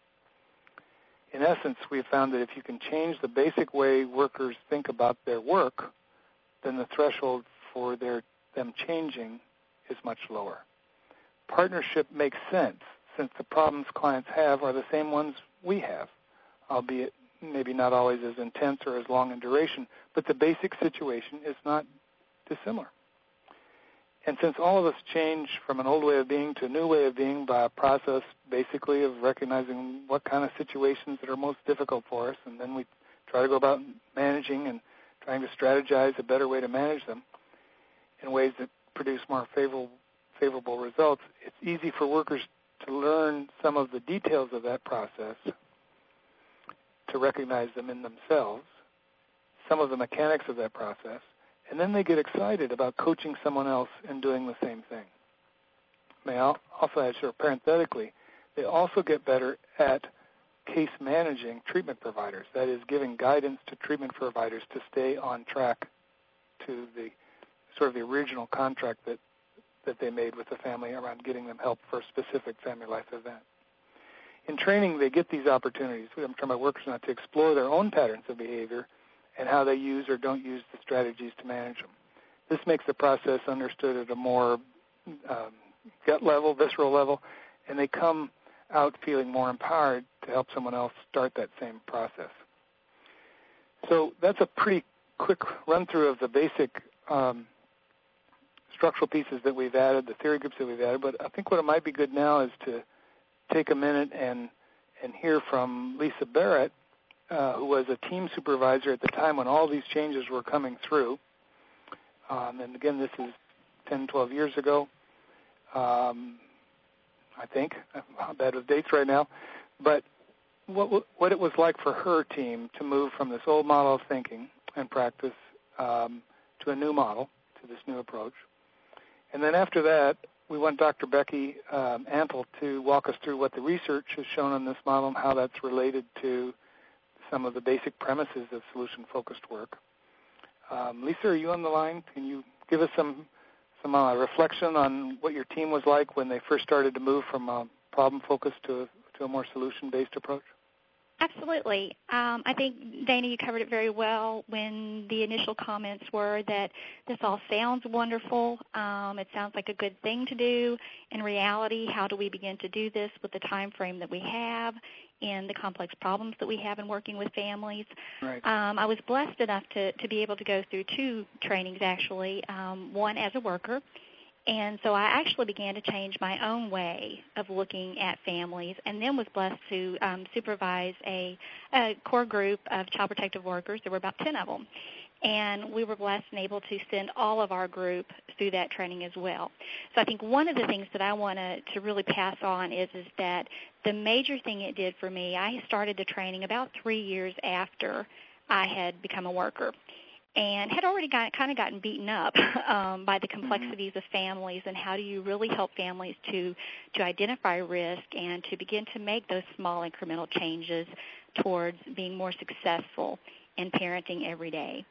In essence, we have found that if you can change the basic way workers think about their work, then the threshold for their, them changing is much lower. Partnership makes sense since the problems clients have are the same ones we have, albeit maybe not always as intense or as long in duration, but the basic situation is not dissimilar. And since all of us change from an old way of being to a new way of being by a process basically of recognizing what kind of situations that are most difficult for us, and then we try to go about managing and trying to strategize a better way to manage them in ways that produce more favorable, favorable results, it's easy for workers to learn some of the details of that process, to recognize them in themselves, some of the mechanics of that process, and then they get excited about coaching someone else and doing the same thing. May I also add, sort of parenthetically, they also get better at case managing treatment providers, that is, giving guidance to treatment providers to stay on track to the sort of the original contract that that they made with the family around getting them help for a specific family life event. In training, they get these opportunities. I'm talking about workers now to explore their own patterns of behavior and how they use or don't use the strategies to manage them. This makes the process understood at a more um, gut level, visceral level, and they come out feeling more empowered to help someone else start that same process. So that's a pretty quick run-through of the basic um, structural pieces that we've added, the theory groups that we've added, but I think what it might be good now is to take a minute and, and hear from Lisa Barrett, uh, who was a team supervisor at the time when all these changes were coming through. Um, and again, this is ten, twelve years ago, um, I think. I'm bad with dates right now. But what, what it was like for her team to move from this old model of thinking and practice um, to a new model, to this new approach. And then after that, we want Doctor Becky um, Antle to walk us through what the research has shown on this model and how that's related to some of the basic premises of solution-focused work. Um, Lisa, are you on the line? Can you give us some some uh, reflection on what your team was like when they first started to move from a problem-focused to a, to a more solution-based approach? Absolutely. Um, I think, Dana, you covered it very well when the initial comments were that this all sounds wonderful. Um, it sounds like a good thing to do. In reality, how do we begin to do this with the time frame that we have and the complex problems that we have in working with families? Right. Um, I was blessed enough to, to be able to go through two trainings, actually, um, one as a worker. And so I actually began to change my own way of looking at families, and then was blessed to um, supervise a, a core group of child protective workers. There were about ten of them. And we were blessed and able to send all of our group through that training as well. So I think one of the things that I want to, to really pass on is, is that the major thing it did for me, I started the training about three years after I had become a worker, and had already got, kind of gotten beaten up um, by the complexities of families and how do you really help families to, to identify risk and to begin to make those small incremental changes towards being more successful in parenting every day.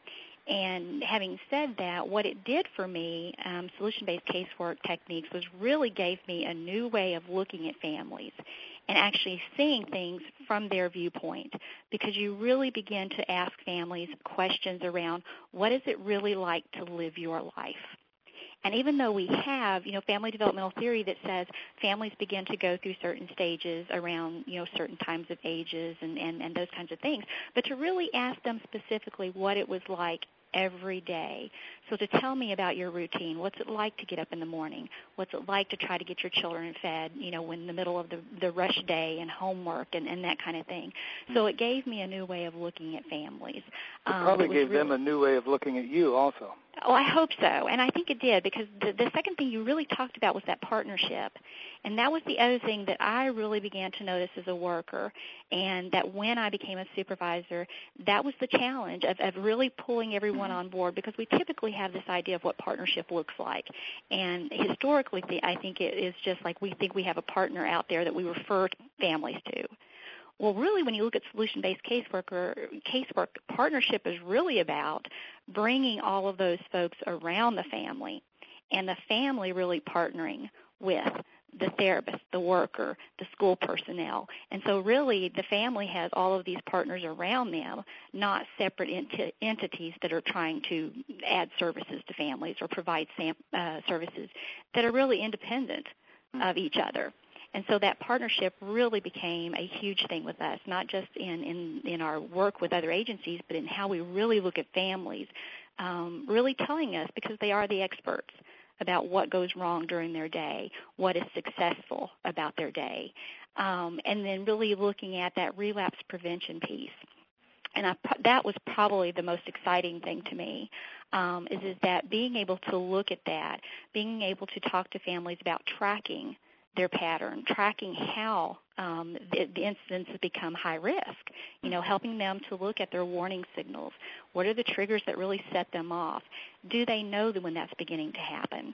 And having said that, what it did for me, um, solution-based casework techniques, was really gave me a new way of looking at families and actually seeing things from their viewpoint, because you really begin to ask families questions around what is it really like to live your life. And even though we have, you know, family developmental theory that says families begin to go through certain stages around, you know, certain times of ages and, and, and those kinds of things, but to really ask them specifically what it was like every day. So to tell me about your routine, what's it like to get up in the morning? What's it like to try to get your children fed, you know, in the middle of the, the rush day and homework and, and that kind of thing. So it gave me a new way of looking at families. It probably um, it gave really, them a new way of looking at you also. Oh, I hope so, and I think it did, because the, the second thing you really talked about was that partnership, and that was the other thing that I really began to notice as a worker, and that when I became a supervisor, that was the challenge of, of really pulling everyone on board, because we typically have this idea of what partnership looks like, and historically, I think it is just like we think we have a partner out there that we refer families to. Well, really, when you look at solution-based casework, or casework, partnership is really about bringing all of those folks around the family, and the family really partnering with the therapist, the worker, the school personnel. And so really the family has all of these partners around them, not separate ent- entities that are trying to add services to families or provide sam- uh, services that are really independent of each other. And so that partnership really became a huge thing with us, not just in, in, in our work with other agencies, but in how we really look at families, um, really telling us, because they are the experts, about what goes wrong during their day, what is successful about their day, um, and then really looking at that relapse prevention piece. And I, that was probably the most exciting thing to me, um, is, is that being able to look at that, being able to talk to families about tracking their pattern, tracking how um, the, the incidents have become high risk, you know, helping them to look at their warning signals. What are the triggers that really set them off? Do they know that when that's beginning to happen?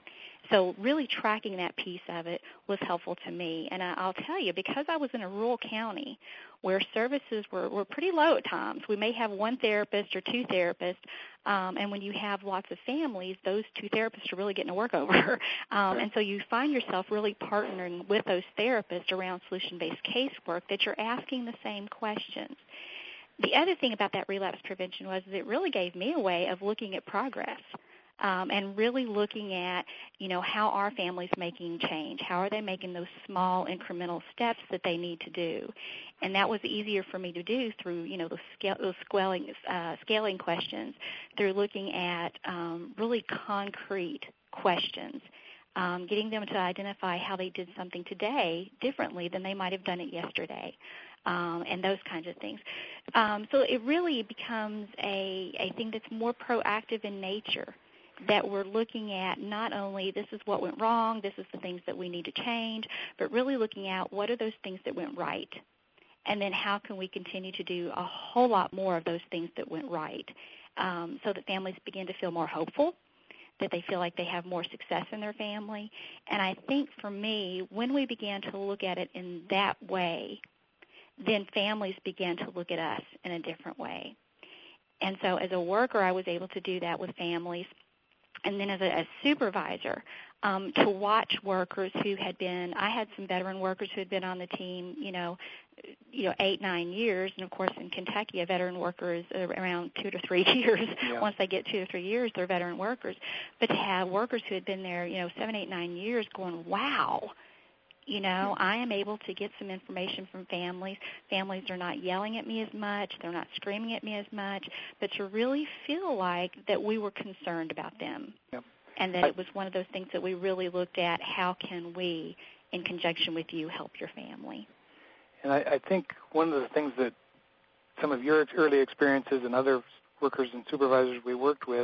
so really tracking that piece of it was helpful to me. And I, I'll tell you, because I was in a rural county where services were, were pretty low at times, we may have one therapist or two therapists, um, and when you have lots of families, those two therapists are really getting to work over. um, and so you find yourself really partnering with those therapists around solution-based casework that you're asking the same questions. The other thing about that relapse prevention was that it really gave me a way of looking at progress. Um, and really looking at, you know, how are families making change? How are they making those small incremental steps that they need to do? And that was easier for me to do through, you know, those, scale, those scaling, uh, scaling questions, through looking at um, really concrete questions, um, getting them to identify how they did something today differently than they might have done it yesterday. Um, and those kinds of things. Um, so it really becomes a, a thing that's more proactive in nature, that we're looking at not only this is what went wrong, this is the things that we need to change, but really looking at what are those things that went right, and then how can we continue to do a whole lot more of those things that went right, um, so that families begin to feel more hopeful, that they feel like they have more success in their family. And I think for me, when we began to look at it in that way, then families began to look at us in a different way. And so as a worker, I was able to do that with families. And then as a, a supervisor, um, to watch workers who had been, I had some veteran workers who had been on the team, you know, you know, eight, nine years. And, of course, in Kentucky, a veteran worker is around two to three years. Yeah. Once they get two to three years, they're veteran workers. But to have workers who had been there, you know, seven, eight, nine years going, wow, you know, I am able to get some information from families. Families are not yelling at me as much. They're not screaming at me as much. But to really feel like that we were concerned about them. Yep. And that I, it was one of those things that we really looked at, how can we, in conjunction with you, help your family? And I, I think one of the things that some of your early experiences and other workers and supervisors we worked with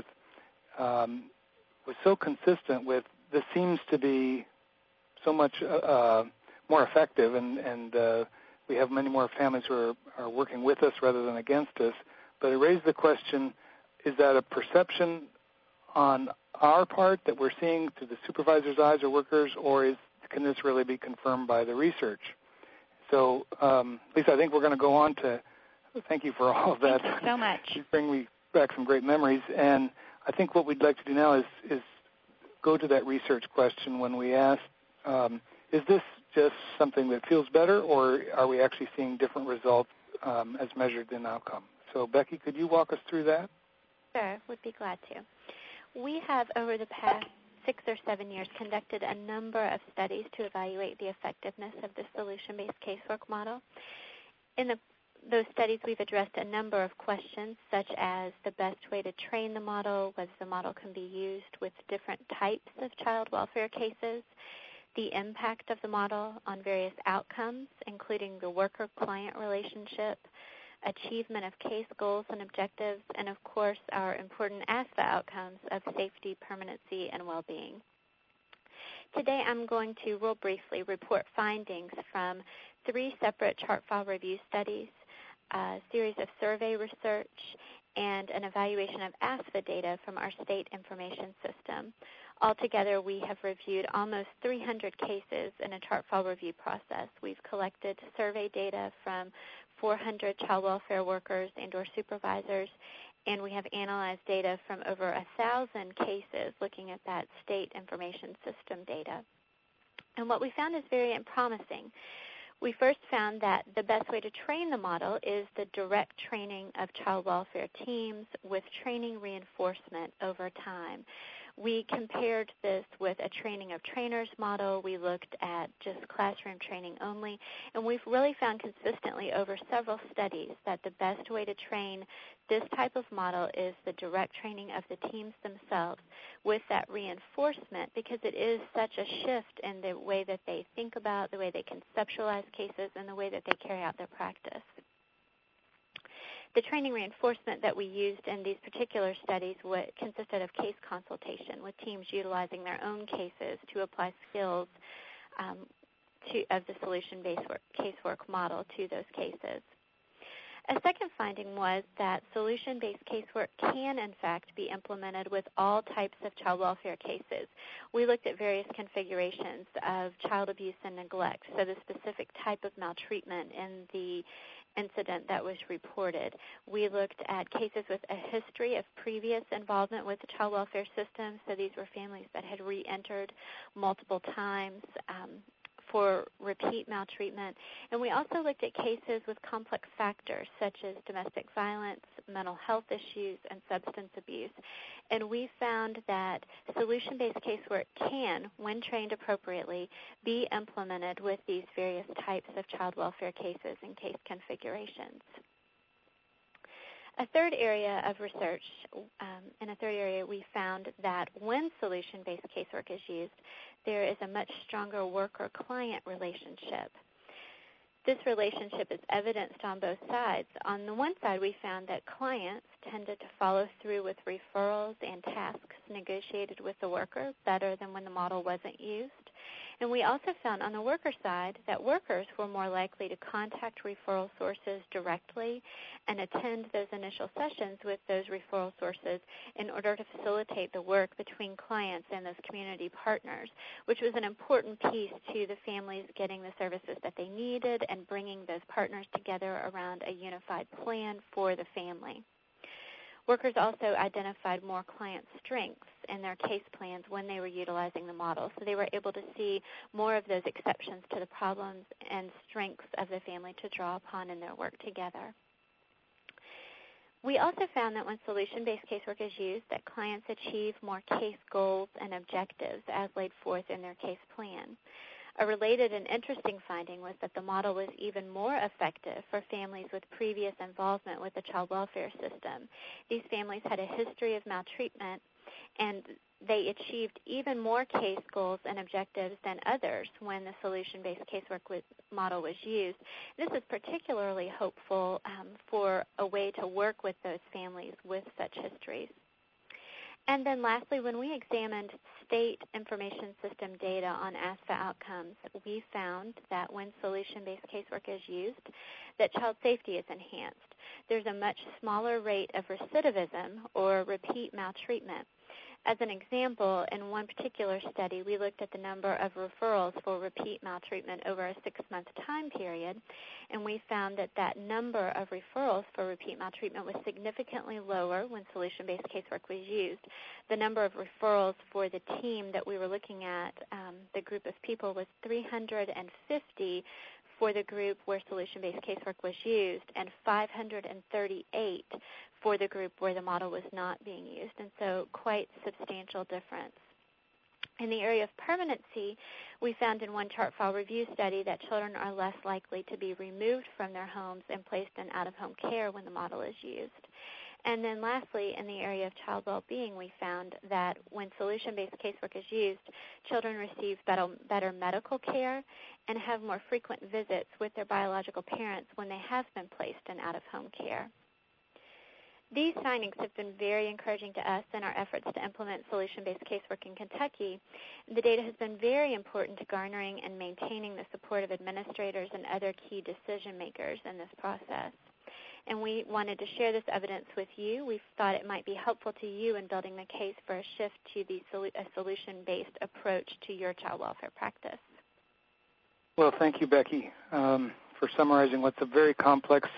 um, was so consistent with, this seems to be so much uh, more effective, and, and uh, we have many more families who are, are working with us rather than against us. But it raised the question, is that a perception on our part that we're seeing through the supervisor's eyes or workers, or is, can this really be confirmed by the research? So, um, Lisa, I think we're going to go on to thank you for all of that. Thank you so much. You bring me back some great memories. And I think what we'd like to do now is, is go to that research question when we ask, Um, is this just something that feels better, or are we actually seeing different results um, as measured in outcome? So, Becky, could you walk us through that? Sure, would be glad to. We have, over the past six or seven years, conducted a number of studies to evaluate the effectiveness of the solution-based casework model. In the, those studies, we've addressed a number of questions, such as the best way to train the model, whether the model can be used with different types of child welfare cases, the impact of the model on various outcomes, including the worker-client relationship, achievement of case goals and objectives, and, of course, our important A S V A outcomes of safety, permanency, and well-being. Today I'm going to real briefly report findings from three separate chart file review studies, a series of survey research, and an evaluation of A S V A data from our state information system. Altogether, we have reviewed almost three hundred cases in a chart file review process. We've collected survey data from four hundred child welfare workers and or supervisors, and we have analyzed data from over one thousand cases looking at that state information system data. And what we found is very promising. We first found that the best way to train the model is the direct training of child welfare teams with training reinforcement over time. We compared this with a training of trainers model. We looked at just classroom training only, and we've really found consistently over several studies that the best way to train this type of model is the direct training of the teams themselves with that reinforcement, because it is such a shift in the way that they think about, the way they conceptualize cases, and the way that they carry out their practice. The training reinforcement that we used in these particular studies consisted of case consultation, with teams utilizing their own cases to apply skills um, to, of the solution-based work, casework model to those cases. A second finding was that solution-based casework can, in fact, be implemented with all types of child welfare cases. We looked at various configurations of child abuse and neglect, so the specific type of maltreatment in the incident that was reported. We looked at cases with a history of previous involvement with the child welfare system, so these were families that had re-entered multiple times um, for repeat maltreatment. And we also looked at cases with complex factors such as domestic violence, mental health issues, and substance abuse. And we found that solution-based casework can, when trained appropriately, be implemented with these various types of child welfare cases and case configurations. A third area of research, um, in a third area, we found that when solution-based casework is used, there is a much stronger worker-client relationship. This relationship is evidenced on both sides. On the one side, we found that clients tended to follow through with referrals and tasks negotiated with the worker better than when the model wasn't used. And we also found on the worker side that workers were more likely to contact referral sources directly and attend those initial sessions with those referral sources in order to facilitate the work between clients and those community partners, which was an important piece to the families getting the services that they needed and bringing those partners together around a unified plan for the family. Workers also identified more client strengths in their case plans when they were utilizing the model, so they were able to see more of those exceptions to the problems and strengths of the family to draw upon in their work together. We also found that when solution-based casework is used, that clients achieve more case goals and objectives as laid forth in their case plan. A related and interesting finding was that the model was even more effective for families with previous involvement with the child welfare system. These families had a history of maltreatment, and they achieved even more case goals and objectives than others when the solution-based casework was, model was used. This is particularly hopeful um, for a way to work with those families with such histories. And then lastly, when we examined state information system data on A S F A outcomes, we found that when solution-based casework is used, that child safety is enhanced. There's a much smaller rate of recidivism or repeat maltreatment. As an example, in one particular study, we looked at the number of referrals for repeat maltreatment over a six-month time period, and we found that that number of referrals for repeat maltreatment was significantly lower when solution-based casework was used. The number of referrals for the team that we were looking at, um, the group of people, was three hundred fifty for the group where solution-based casework was used, and five hundred thirty-eight for the group where the model was not being used, and so quite substantial difference. In the area of permanency, we found in one chart file review study that children are less likely to be removed from their homes and placed in out-of-home care when the model is used. And then lastly, in the area of child well-being, we found that when solution-based casework is used, children receive better, better medical care and have more frequent visits with their biological parents when they have been placed in out-of-home care. These findings have been very encouraging to us in our efforts to implement solution-based casework in Kentucky. The data has been very important to garnering and maintaining the support of administrators and other key decision makers in this process. And we wanted to share this evidence with you. We thought it might be helpful to you in building the case for a shift to the solu- a solution-based approach to your child welfare practice. Well, thank you, Becky, um, for summarizing what's a very complex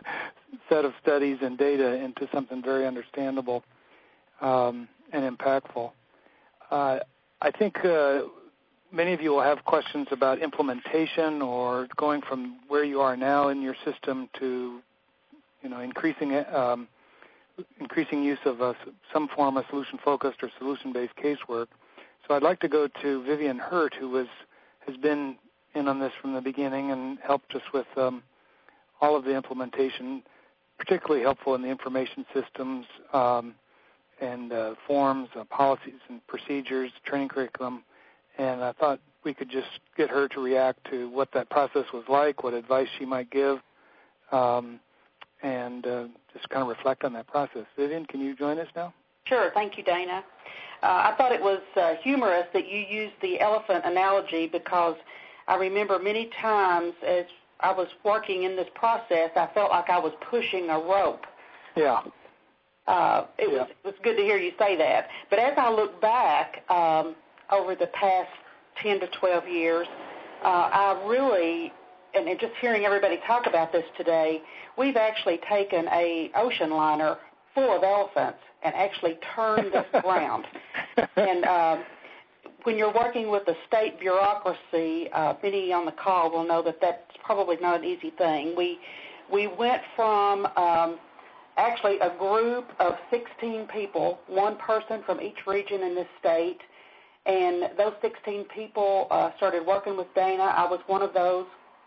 set of studies and data into something very understandable um, and impactful. Uh, I think uh, many of you will have questions about implementation or going from where you are now in your system to, you know, increasing um, increasing use of uh, some form of solution-focused or solution-based casework. So I'd like to go to Vivian Hurt, who was has been in on this from the beginning and helped us with um, all of the implementation, particularly helpful in the information systems um, and uh, forms, uh, policies and procedures, training curriculum. And I thought we could just get her to react to what that process was like, what advice she might give, um, and uh, just kind of reflect on that process. Vivian, can you join us now? Sure. Thank you, Dana. Uh, I thought it was uh, humorous that you used the elephant analogy because I remember many times as I was working in this process, I felt like I was pushing a rope. Yeah. Uh, it yeah. was it was good to hear you say that. But as I look back um, over the past ten to twelve years, uh, I really, and just hearing everybody talk about this today, we've actually taken a ocean liner full of elephants and actually turned this around. And um, when you're working with the state bureaucracy, uh, many on the call will know that that's probably not an easy thing. We we went from um, actually a group of sixteen people, one person from each region in this state, and those sixteen people uh, started working with Dana. I was one of those,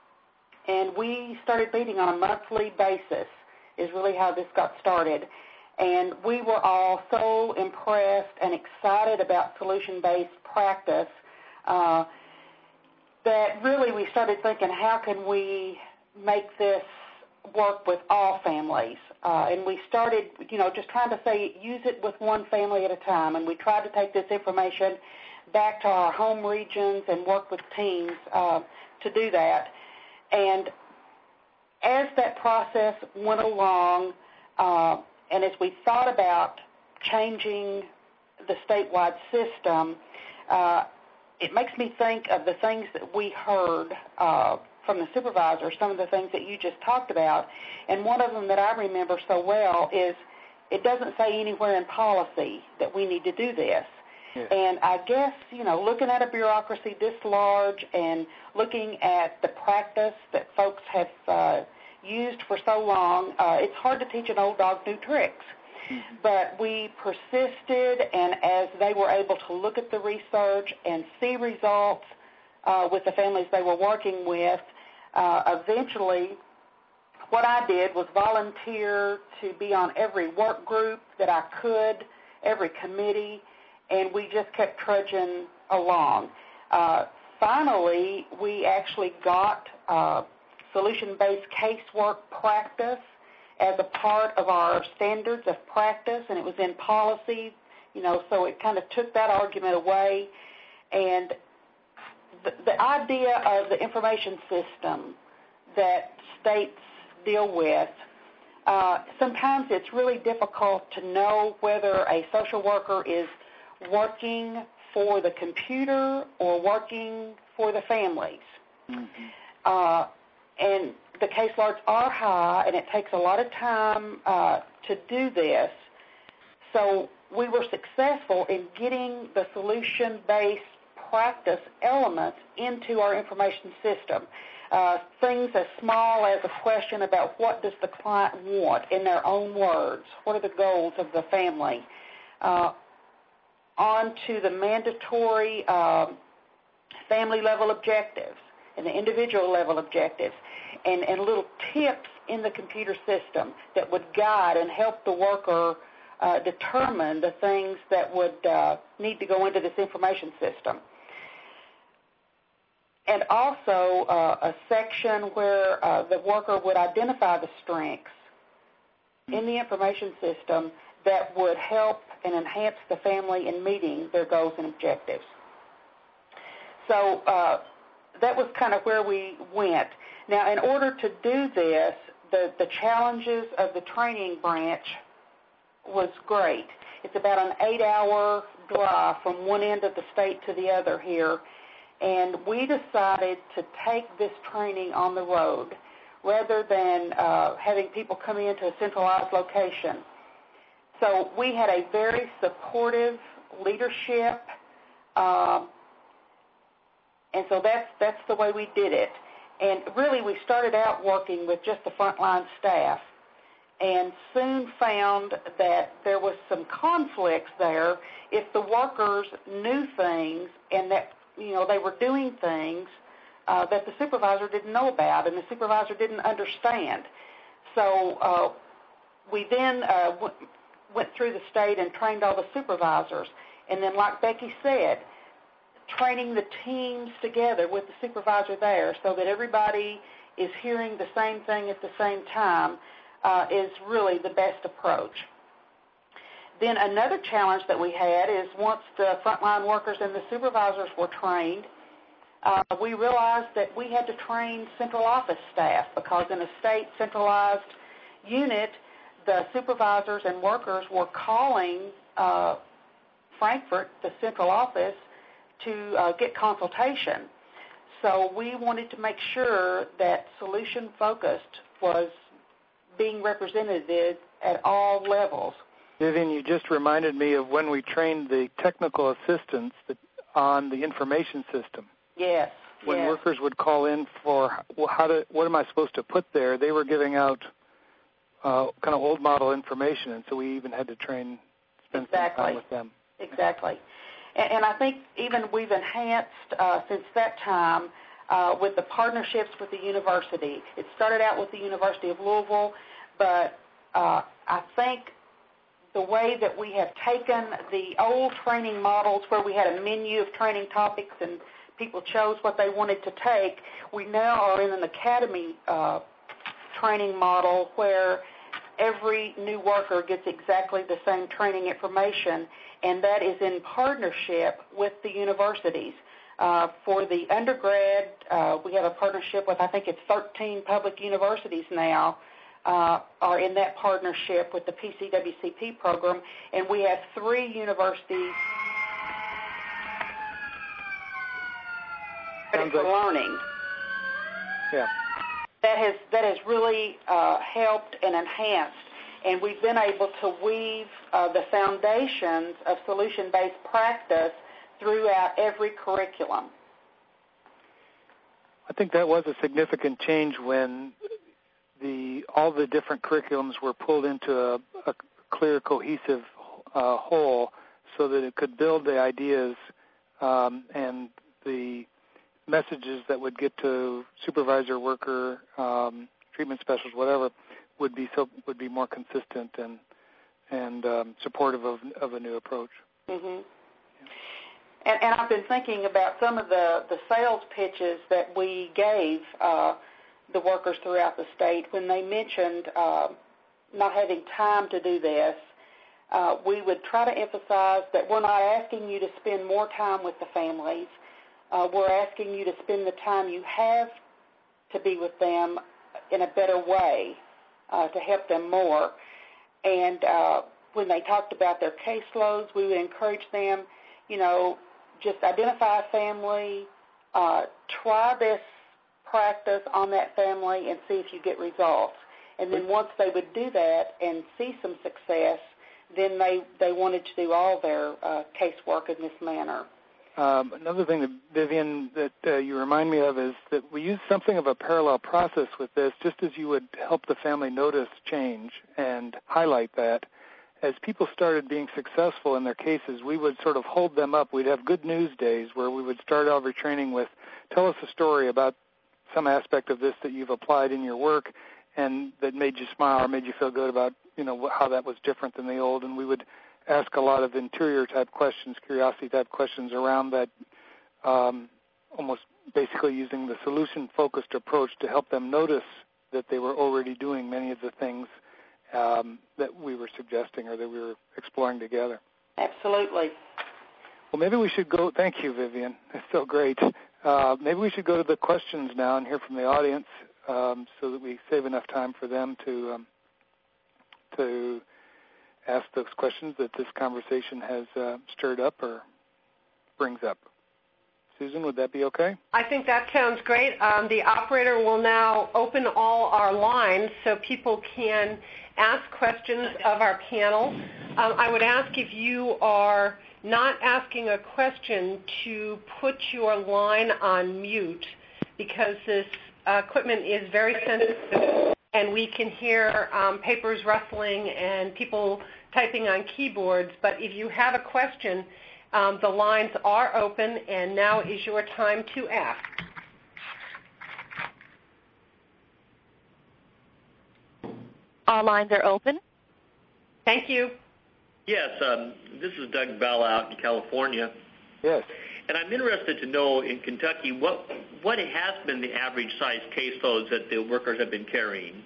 and we started meeting on a monthly basis is really how this got started. And we were all so impressed and excited about solution-based practice uh, that really we started thinking, how can we make this work with all families? Uh, and we started, you know, just trying to say, use it with one family at a time. And we tried to take this information back to our home regions and work with teams uh, to do that. And as that process went along, uh, and as we thought about changing the statewide system, uh, it makes me think of the things that we heard uh, from the supervisor, some of the things that you just talked about. And one of them that I remember so well is it doesn't say anywhere in policy that we need to do this. Yeah. And I guess, you know, looking at a bureaucracy this large and looking at the practice that folks have uh, used for so long, uh, it's hard to teach an old dog new tricks. Mm-hmm. But we persisted, and as they were able to look at the research and see results uh, with the families they were working with, uh, eventually what I did was volunteer to be on every work group that I could, every committee, and we just kept trudging along. Uh, finally, we actually got uh, solution-based casework practice as a part of our standards of practice, and it was in policy, you know, so it kind of took that argument away. And the, the idea of the information system that states deal with, uh, sometimes it's really difficult to know whether a social worker is working for the computer or working for the families. Mm-hmm. Uh, and the caseloads are high, and it takes a lot of time uh, to do this. So we were successful in getting the solution-based practice elements into our information system. Uh, things as small as a question about what does the client want in their own words, what are the goals of the family, uh, on to the mandatory uh, family-level objectives and the individual-level objectives, and, and little tips in the computer system that would guide and help the worker uh, determine the things that would uh, need to go into this information system. And also uh, a section where uh, the worker would identify the strengths in the information system that would help and enhance the family in meeting their goals and objectives. So uh, that was kind of where we went. Now, in order to do this, the, the challenges of the training branch was great. It's about an eight-hour drive from one end of the state to the other here, and we decided to take this training on the road rather than uh, having people come into a centralized location. So we had a very supportive leadership, um, and so that's that's the way we did it. And really, we started out working with just the frontline staff, and soon found that there was some conflicts there. If the workers knew things and that you know they were doing things uh, that the supervisor didn't know about, and the supervisor didn't understand, so uh, we then uh, w- went through the state and trained all the supervisors. And then, like Becky said, training the teams together with the supervisor there so that everybody is hearing the same thing at the same time uh, is really the best approach. Then another challenge that we had is once the frontline workers and the supervisors were trained, uh, we realized that we had to train central office staff because in a state centralized unit, the supervisors and workers were calling uh, Frankfort, the central office, to uh, get consultation. So we wanted to make sure that solution-focused was being represented at all levels. Vivian, you just reminded me of when we trained the technical assistants that, on the information system. Yes. When yes. workers would call in for well, how to, what am I supposed to put there, they were giving out uh, kind of old model information, and so we even had to train, spend exactly. some time with them. Exactly. And, and I think even we've enhanced uh, since that time uh, with the partnerships with the university. It started out with the University of Louisville, but uh, I think the way that we have taken the old training models where we had a menu of training topics and people chose what they wanted to take, we now are in an academy uh, training model where every new worker gets exactly the same training information, and that is in partnership with the universities. Uh, for the undergrad, uh, we have a partnership with, I think it's thirteen public universities now, uh, are in that partnership with the P C W C P program, and we have three universities Sounds for like, learning. Yeah. That has that has really uh, helped and enhanced, and we've been able to weave uh, the foundations of solution-based practice throughout every curriculum. I think that was a significant change when the all the different curriculums were pulled into a, a clear, cohesive uh, whole, so that it could build the ideas um, and the messages that would get to supervisor, worker, um, treatment specialist, whatever, would be so would be more consistent and and um, supportive of of a new approach. Mm-hmm. Yeah. And, and I've been thinking about some of the, the sales pitches that we gave uh, the workers throughout the state when they mentioned uh, not having time to do this. Uh, we would try to emphasize that we're not asking you to spend more time with the families. Uh, we're asking you to spend the time you have to be with them in a better way uh, to help them more. And uh, when they talked about their caseloads, we would encourage them, you know, just identify a family, uh, try this practice on that family and see if you get results. And then once they would do that and see some success, then they, they wanted to do all their uh, casework in this manner. Um, another thing that, Vivian, that uh, you remind me of is that we use something of a parallel process with this, just as you would help the family notice change and highlight that. As people started being successful in their cases, we would sort of hold them up. We'd have good news days where we would start every training with, tell us a story about some aspect of this that you've applied in your work and that made you smile or made you feel good about, you know, how that was different than the old. And we would ask a lot of interior-type questions, curiosity-type questions around that, um, almost basically using the solution-focused approach to help them notice that they were already doing many of the things um, that we were suggesting or that we were exploring together. Absolutely. Well, maybe we should go – thank you, Vivian. That's so great. Uh, maybe we should go to the questions now and hear from the audience um, so that we save enough time for them to um, to – ask those questions that this conversation has uh, stirred up or brings up. Susan, would that be okay? I think that sounds great. Um, the operator will now open all our lines so people can ask questions of our panel. Um, I would ask if you are not asking a question to put your line on mute because this uh, equipment is very sensitive and we can hear um, papers rustling and people typing on keyboards. But if you have a question, um, the lines are open, and now is your time to ask. All lines are open. Thank you. Yes, um, this is Doug Bell out in California. Yes. And I'm interested to know in Kentucky what what has been the average size caseloads that the workers have been carrying?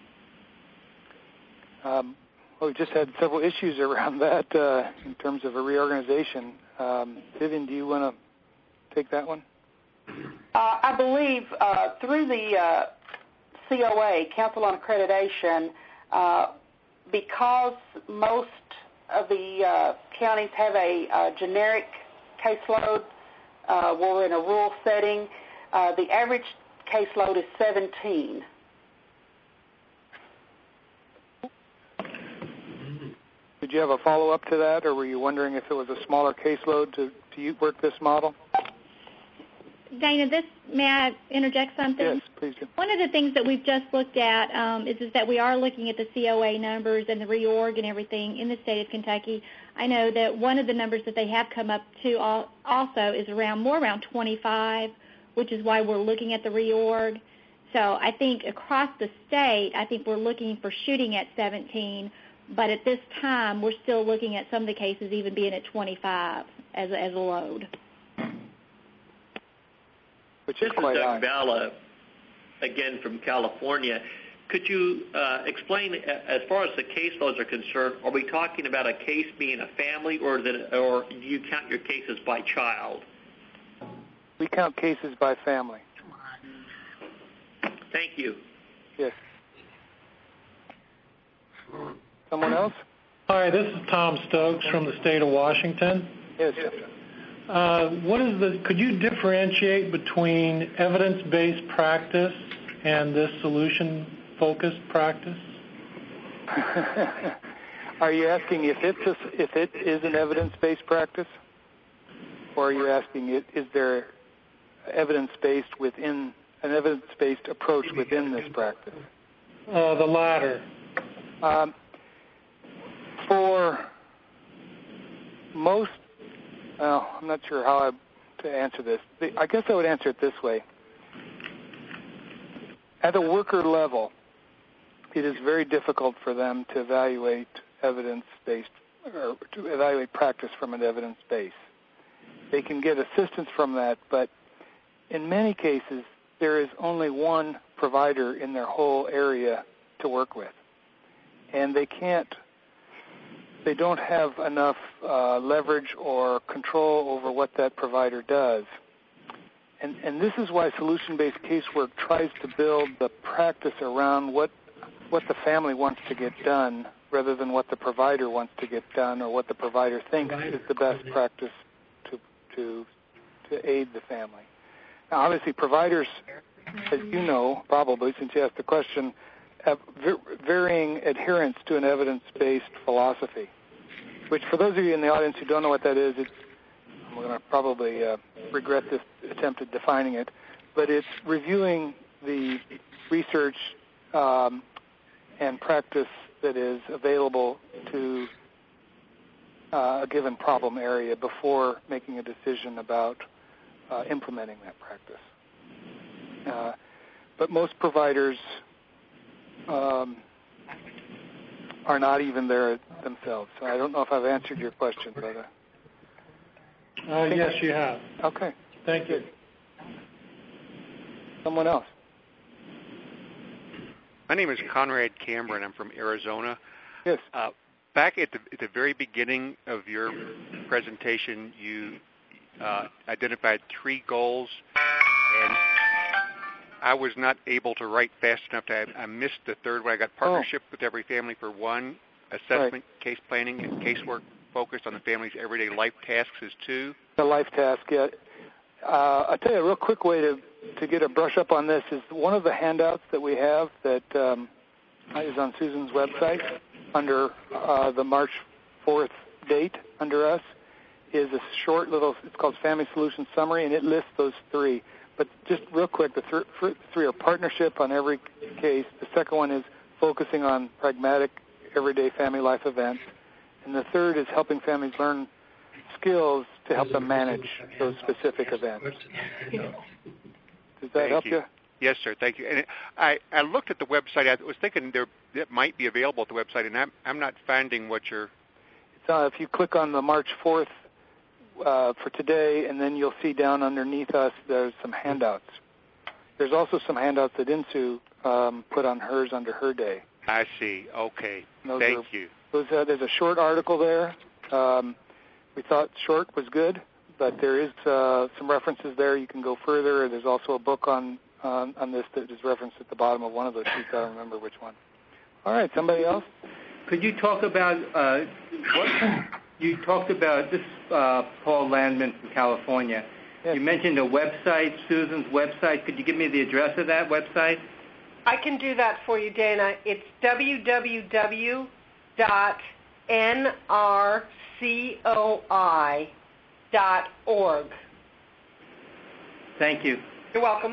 Um, well, we just had several issues around that uh, in terms of a reorganization. Um, Vivian, do you want to take that one? Uh, I believe uh, through the uh, C O A, Council on Accreditation, uh, because most of the uh, counties have a uh, generic caseload, uh, we're in a rural setting, uh, the average caseload is seventeen. Did you have a follow-up to that, or were you wondering if it was a smaller caseload to, to work this model? Dana, this, may I interject something? Yes, please do. One of the things that we've just looked at um, is, is that we are looking at the C O A numbers and the reorg and everything in the state of Kentucky. I know that one of the numbers that they have come up to also is around more around twenty-five, which is why we're looking at the reorg. So I think across the state, I think we're looking for shooting at seventeen, but at this time, we're still looking at some of the cases even being at twenty-five as a, as a load. Which this is quite is Doug high. Bala, again from California. Could you uh, explain, as far as the caseloads are concerned, are we talking about a case being a family, or, that, or do you count your cases by child? We count cases by family. Thank you. Yes. Someone else? Hi, this is Tom Stokes from the state of Washington. Yes. Uh, what is the? Could you differentiate between evidence-based practice and this solution-focused practice? Are you asking if it's a, if it is an evidence-based practice, or are you asking it, is there evidence-based within an evidence-based approach within this practice? Uh, the latter. Um, for most, well, I'm not sure how I, to answer this. The, I guess I would answer it this way. At a worker level, it is very difficult for them to evaluate evidence-based, or to evaluate practice from an evidence base. They can get assistance from that, but in many cases, there is only one provider in their whole area to work with. And they can't, they don't have enough uh, leverage or control over what that provider does. And, and this is why solution-based casework tries to build the practice around what what the family wants to get done rather than what the provider wants to get done or what the provider thinks is the best practice to to to aid the family. Now, obviously, providers, as you know, probably, since you asked the question, have varying adherence to an evidence-based philosophy, which for those of you in the audience who don't know what that is, it's, I'm going to probably uh, regret this attempt at defining it, but it's reviewing the research um, and practice that is available to uh, a given problem area before making a decision about uh, implementing that practice. Uh, but most providers um, are not even there themselves. So I don't know if I've answered your question, but uh, Uh, yes, you have. okay. Thank you. Someone else. My name is Conrad Cameron. I'm from Arizona. Yes. Uh, back at the, at the very beginning of your presentation, you uh, identified three goals, and I was not able to write fast enough. To I missed the third one. I got partnership oh. with every family for one, assessment, right. case planning, and casework focused on the family's everyday life tasks is two. The life task, yeah. Uh, I'll tell you a real quick way to, to get a brush up on this is one of the handouts that we have that um, is on Susan's website under uh, the March fourth date under us is a short little, it's called Family Solution Summary, and it lists those three. But just real quick, the th- three are partnership on every case. The second one is focusing on pragmatic everyday family life events. And the third is helping families learn skills to help them manage those specific events. Does that Thank help you. you? Yes, sir. Thank you. And I, I looked at the website. I was thinking there it might be available at the website, and I'm, I'm not finding what you're... It's, uh, if you click on the March fourth uh, for today, and then you'll see down underneath us there's some handouts. There's also some handouts that Insu um, put on hers under her day. I see. Okay. Those Thank are, you. Those, uh, there's a short article there. Um, we thought short was good, but there is uh, some references there. You can go further. There's also a book on, on, on this that is referenced at the bottom of one of those sheets. I don't remember which one. All right, somebody else? Could you talk about, uh, what you talked about, this uh, Paul Landman from California. Yes. You mentioned a website, Susan's website. Could you give me the address of that website? I can do that for you, Dana. It's w w w dot n r coi dot org. Thank you. You're welcome.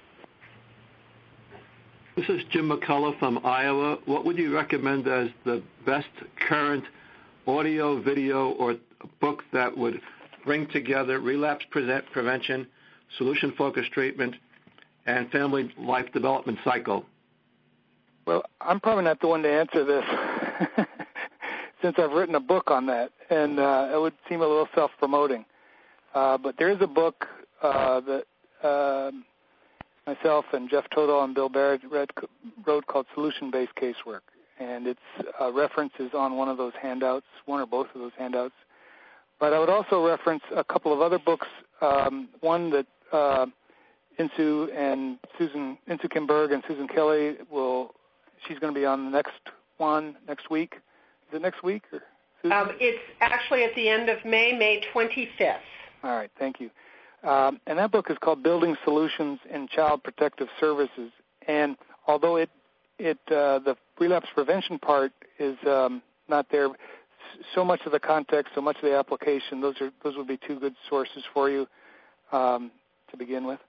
This is Jim McCullough from Iowa. What would you recommend as the best current audio, video, or book that would bring together relapse pre- prevention, solution-focused treatment, and family life development cycle? Well, I'm probably not the one to answer this since I've written a book on that, and uh, it would seem a little self-promoting. Uh, but there is a book uh, that uh, myself and Jeff Todal and Bill Barrett wrote called Solution-Based Casework, and its uh, reference is on one of those handouts, one or both of those handouts. But I would also reference a couple of other books, um, one that uh, Insoo and Susan, Insoo Kim Berg and Susan Kelly will, she's going to be on the next one next week. Is it next week? Or um, it's actually at the end of May, May twenty-fifth. All right, thank you. Um, and that book is called Building Solutions in Child Protective Services. And although it, it uh, the relapse prevention part is um, not there, so much of the context, so much of the application, those are those would be two good sources for you um, to begin with.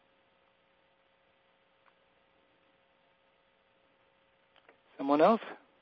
Someone else?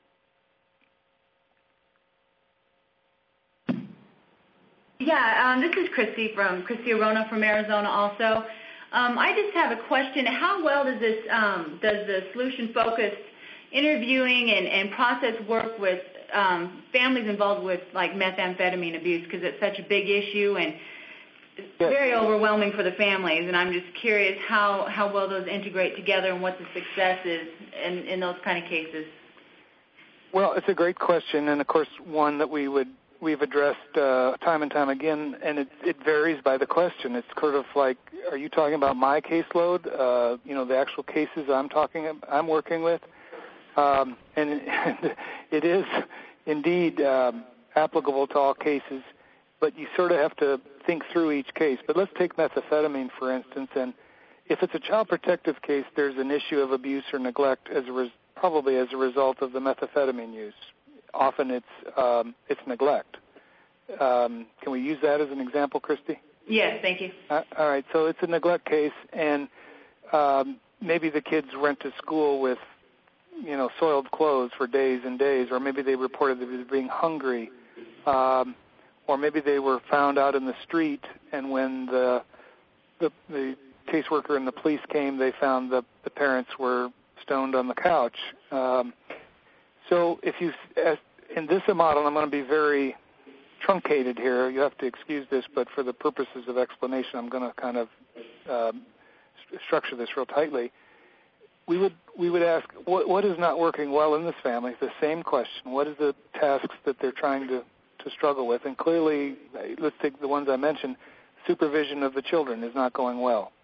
Yeah, um, this is Christy from Christy Arona from Arizona also. Um, I just have a question. How well does this um, does the solution-focused interviewing and, and process work with um, families involved with like methamphetamine abuse, because it's such a big issue and it's very overwhelming for the families, and I'm just curious how, how well those integrate together and what the success is in, in those kind of cases. Well, it's a great question, and of course one that we would we've addressed uh, time and time again, and it, it varies by the question. It's sort of like, are you talking about my caseload? Uh, you know, the actual cases I'm talking, I'm working with, um, and it, it is indeed um, applicable to all cases. But you sort of have to think through each case. But let's take methamphetamine, for instance, and if it's a child protective case, there's an issue of abuse or neglect as a res- probably as a result of the methamphetamine use. Often it's um, it's neglect. Um, can we use that as an example, Christy? Yes, thank you. Uh, all right, so it's a neglect case, and um, maybe the kids went to school with, you know, soiled clothes for days and days, or maybe they reported they were being hungry. Um, Or maybe they were found out in the street, and when the the, the caseworker and the police came, they found the, the parents were stoned on the couch. Um, so if you, as, in this model, I'm going to be very truncated here. You have to excuse this, but for the purposes of explanation, I'm going to kind of um, st- structure this real tightly. We would we would ask, what, what is not working well in this family? The same question. What is the tasks that they're trying to to struggle with? And clearly, let's take the ones I mentioned, supervision of the children is not going well.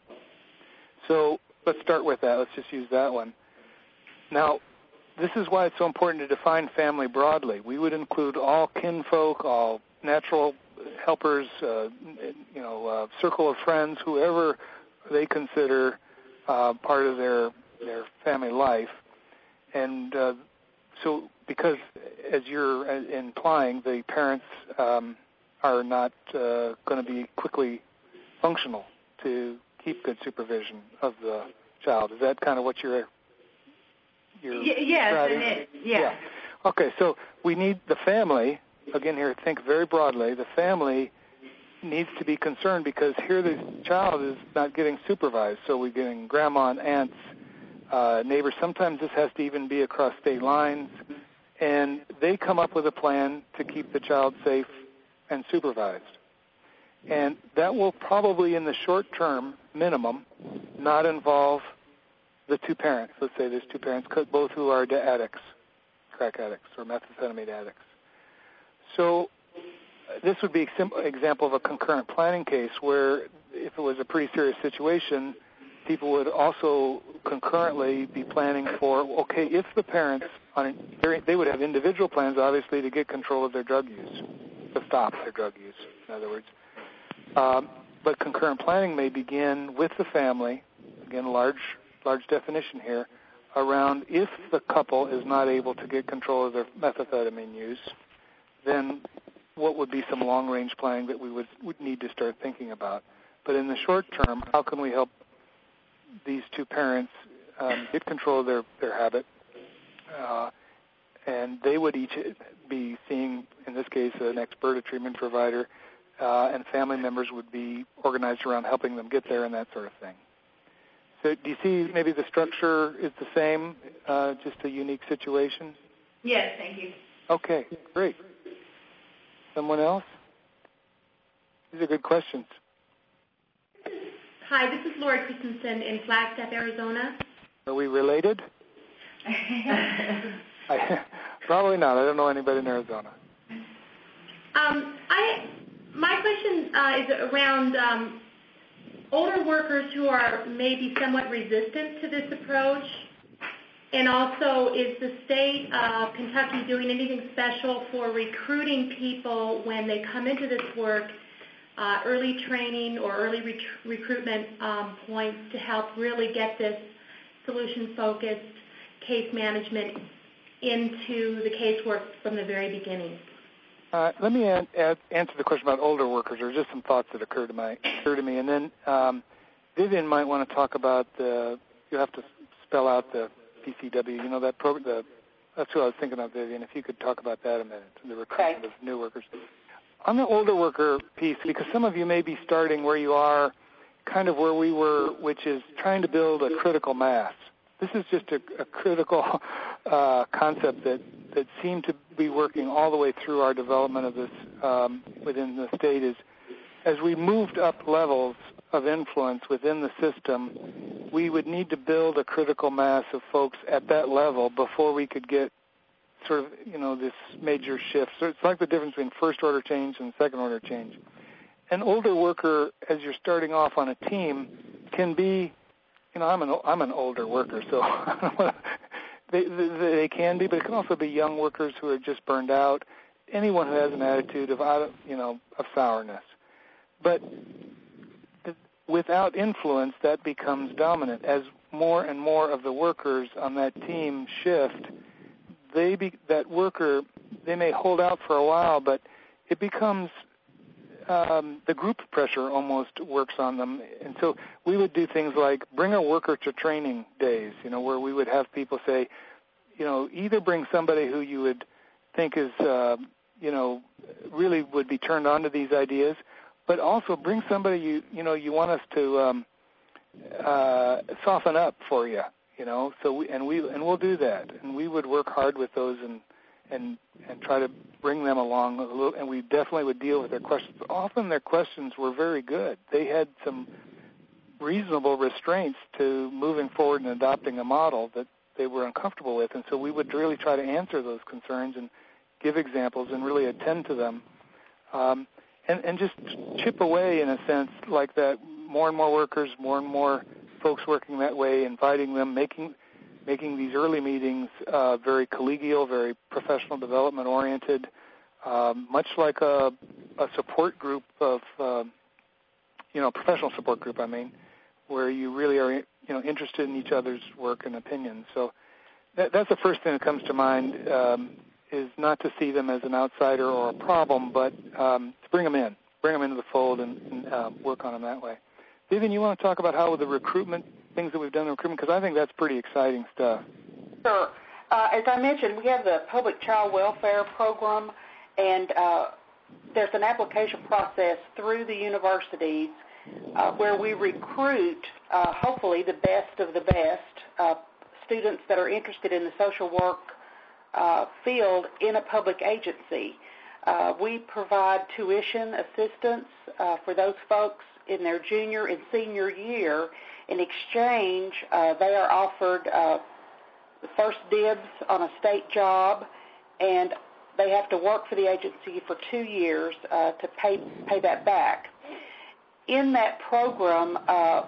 So let's start with that. Let's just use that one. Now, this is why it's so important to define family broadly. We would include all kinfolk, all natural helpers, uh, you know, uh, circle of friends, whoever they consider uh, part of their their family life. And uh, so because, as you're implying, the parents um, are not uh, going to be quickly functional to keep good supervision of the child. Is that kind of what you're you're y- yes, driving? And it, yeah. yeah. Okay, so we need the family, again here, think very broadly, the family needs to be concerned because here the child is not getting supervised, so we're getting grandma and aunts, uh, neighbors. Sometimes this has to even be across state lines. And they come up with a plan to keep the child safe and supervised. And that will probably, in the short term, minimum, not involve the two parents. Let's say there's two parents, both who are addicts, crack addicts or methamphetamine addicts. So this would be an example of a concurrent planning case where if it was a pretty serious situation, people would also concurrently be planning for, okay, if the parents, on they would have individual plans, obviously, to get control of their drug use, to stop their drug use, in other words. Um, but concurrent planning may begin with the family, again, large, large definition here, around if the couple is not able to get control of their methamphetamine use, then what would be some long-range planning that we would, would need to start thinking about. But in the short term, how can we help these two parents um, get control of their, their habit? Uh, and they would each be seeing, in this case, an expert, a treatment provider, uh, and family members would be organized around helping them get there and that sort of thing. So do you see maybe the structure is the same, uh, just a unique situation? Yes, thank you. Okay, great. Someone else? These are good questions. Hi, this is Lori Christensen in Flagstaff, Arizona. Are we related? I, probably not. I don't know anybody in Arizona. Um, I my question uh, is around um, older workers who are maybe somewhat resistant to this approach, and also is the state of Kentucky doing anything special for recruiting people when they come into this work, uh, early training or early ret- recruitment um, points to help really get this solution-focused case management into the casework from the very beginning? Uh, let me add, add, answer the question about older workers. There are just some thoughts that occur to, my, occur to me. And then um, Vivian might want to talk about the, you have to spell out the P C W. You know, that program, the, that's what I was thinking of, Vivian. If you could talk about that a minute, the recruitment okay. of new workers. On the older worker piece, because some of you may be starting where you are, kind of where we were, which is trying to build a critical mass. This is just a, a critical uh, concept that, that seemed to be working all the way through our development of this um, within the state is as we moved up levels of influence within the system, we would need to build a critical mass of folks at that level before we could get sort of, you know, this major shift. So it's like the difference between first order change and second order change. An older worker, as you're starting off on a team, can be, you know, I'm an I'm an older worker, so they, they they can be, but it can also be young workers who are just burned out. Anyone who has an attitude of out of, you know, of sourness, but without influence, that becomes dominant. As more and more of the workers on that team shift, they be, that worker they may hold out for a while, but it becomes Um, the group pressure almost works on them. And so we would do things like bring a worker to training days, you know, where we would have people say, you know, either bring somebody who you would think is, uh, you know, really would be turned on to these ideas, but also bring somebody you, you know, you want us to um, uh, soften up for you, you know, so we, and we, and we'll do that. And we would work hard with those and, and and try to bring them along a little, and we definitely would deal with their questions. Often their questions were very good. They had some reasonable restraints to moving forward and adopting a model that they were uncomfortable with, and so we would really try to answer those concerns and give examples and really attend to them, um, and, and just chip away in a sense like that. More and more workers, more and more folks working that way, inviting them, making making these early meetings uh, very collegial, very professional development oriented, um, much like a, a support group of, uh, you know, professional support group, I mean, where you really are, you know, interested in each other's work and opinions. So that, that's the first thing that comes to mind um, is not to see them as an outsider or a problem, but um, to bring them in, bring them into the fold and, and uh, work on them that way. Vivian, you want to talk about how the recruitment, things that we've done in recruitment, because I think that's pretty exciting stuff. Sure. Uh, as I mentioned, we have the Public Child Welfare Program, and uh, there's an application process through the universities uh, where we recruit, uh, hopefully, the best of the best uh, students that are interested in the social work uh, field in a public agency. Uh, we provide tuition assistance uh, for those folks in their junior and senior year. In exchange, uh, they are offered uh, the first dibs on a state job, and they have to work for the agency for two years uh, to pay pay that back. In that program, uh,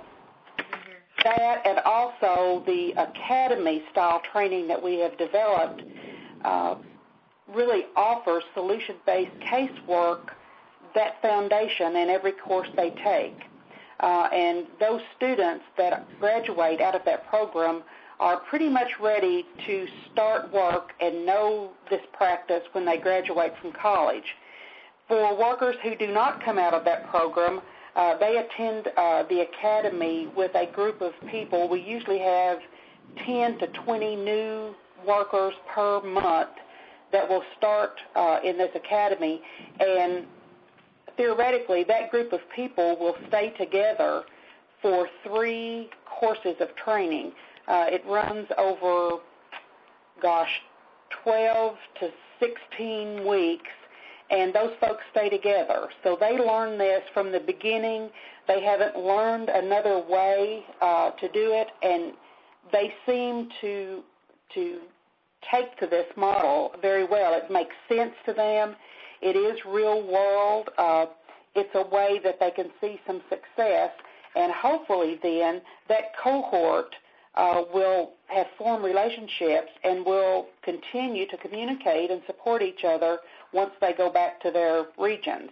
that and also the academy-style training that we have developed uh, really offers solution-based casework, that foundation in every course they take. Uh, and those students that graduate out of that program are pretty much ready to start work and know this practice when they graduate from college. For workers who do not come out of that program, uh, they attend uh, the academy with a group of people. We usually have ten to twenty new workers per month that will start uh, in this academy, and theoretically that group of people will stay together for three courses of training. Uh, it runs over, gosh, twelve to sixteen weeks, and those folks stay together. So they learn this from the beginning. They haven't learned another way uh, to do it, and they seem to to take to this model very well. It makes sense to them. It is real world. Uh, it's a way that they can see some success, and hopefully then that cohort uh, will have formed relationships and will continue to communicate and support each other once they go back to their regions.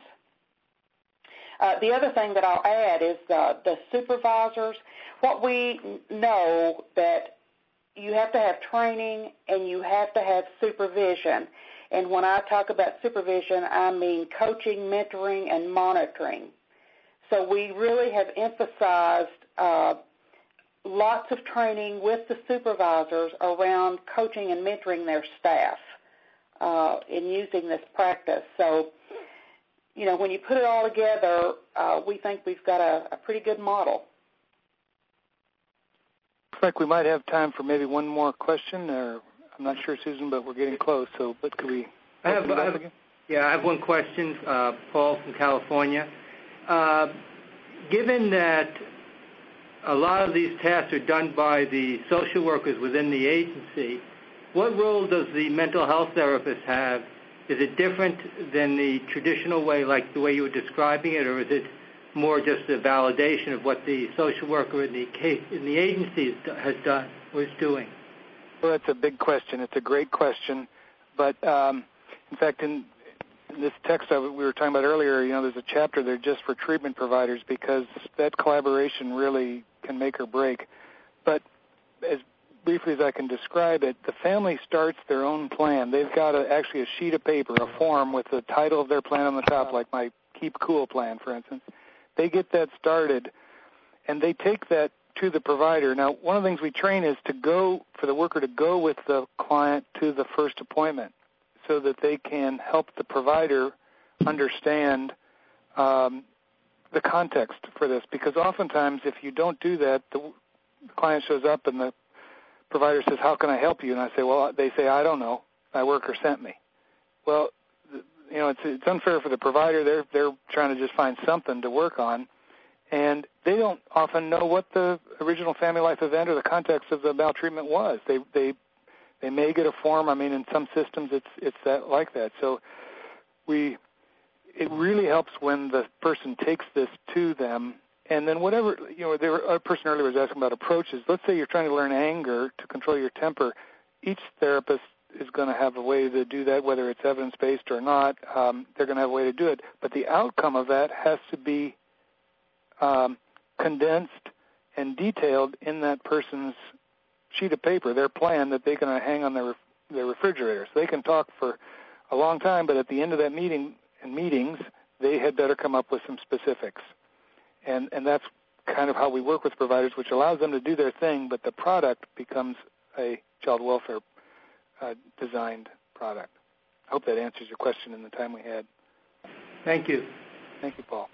Uh, the other thing that I'll add is uh, the supervisors. What we know that you have to have training and you have to have supervision. And when I talk about supervision, I mean coaching, mentoring, and monitoring. So we really have emphasized uh, lots of training with the supervisors around coaching and mentoring their staff uh, in using this practice. So, you know, when you put it all together, uh, we think we've got a, a pretty good model. Looks like we might have time for maybe one more question, or I'm not sure, Susan, but we're getting close. So, but could we? I have, I have yeah, I have one question, uh, Paul from California. Uh, given that a lot of these tasks are done by the social workers within the agency, what role does the mental health therapist have? Is it different than the traditional way, like the way you were describing it, or is it more just a validation of what the social worker in the case, in the agency has done, was doing? Well, that's a big question. It's a great question. But, um, in fact, in, in this text I, we were talking about earlier, you know, there's a chapter there just for treatment providers because that collaboration really can make or break. But as briefly as I can describe it, the family starts their own plan. They've got a, actually a sheet of paper, a form with the title of their plan on the top, like my Keep Cool plan, for instance. They get that started, and they take that to the provider. Now, one of the things we train is to go, for the worker to go with the client to the first appointment so that they can help the provider understand um, the context for this. Because oftentimes, if you don't do that, the, the client shows up and the provider says, how can I help you? And I say, well, they say, I don't know. My worker sent me. Well, you know, it's it's unfair for the provider. They're they're trying to just find something to work on, and they don't often know what the original family life event or the context of the maltreatment was. They they they may get a form. I mean, in some systems, it's it's that like that. So we it really helps when the person takes this to them, and then whatever you know. There were, a person earlier was asking about approaches. Let's say you're trying to learn anger to control your temper. Each therapist is going to have a way to do that, whether it's evidence-based or not. Um, they're going to have a way to do it. But the outcome of that has to be um, condensed and detailed in that person's sheet of paper, their plan that they're going to hang on their, their refrigerator. So they can talk for a long time, but at the end of that meeting and meetings, they had better come up with some specifics. And, and that's kind of how we work with providers, which allows them to do their thing, but the product becomes a child welfare Uh, designed product. I hope that answers your question in the time we had. Thank you. Thank you, Paul.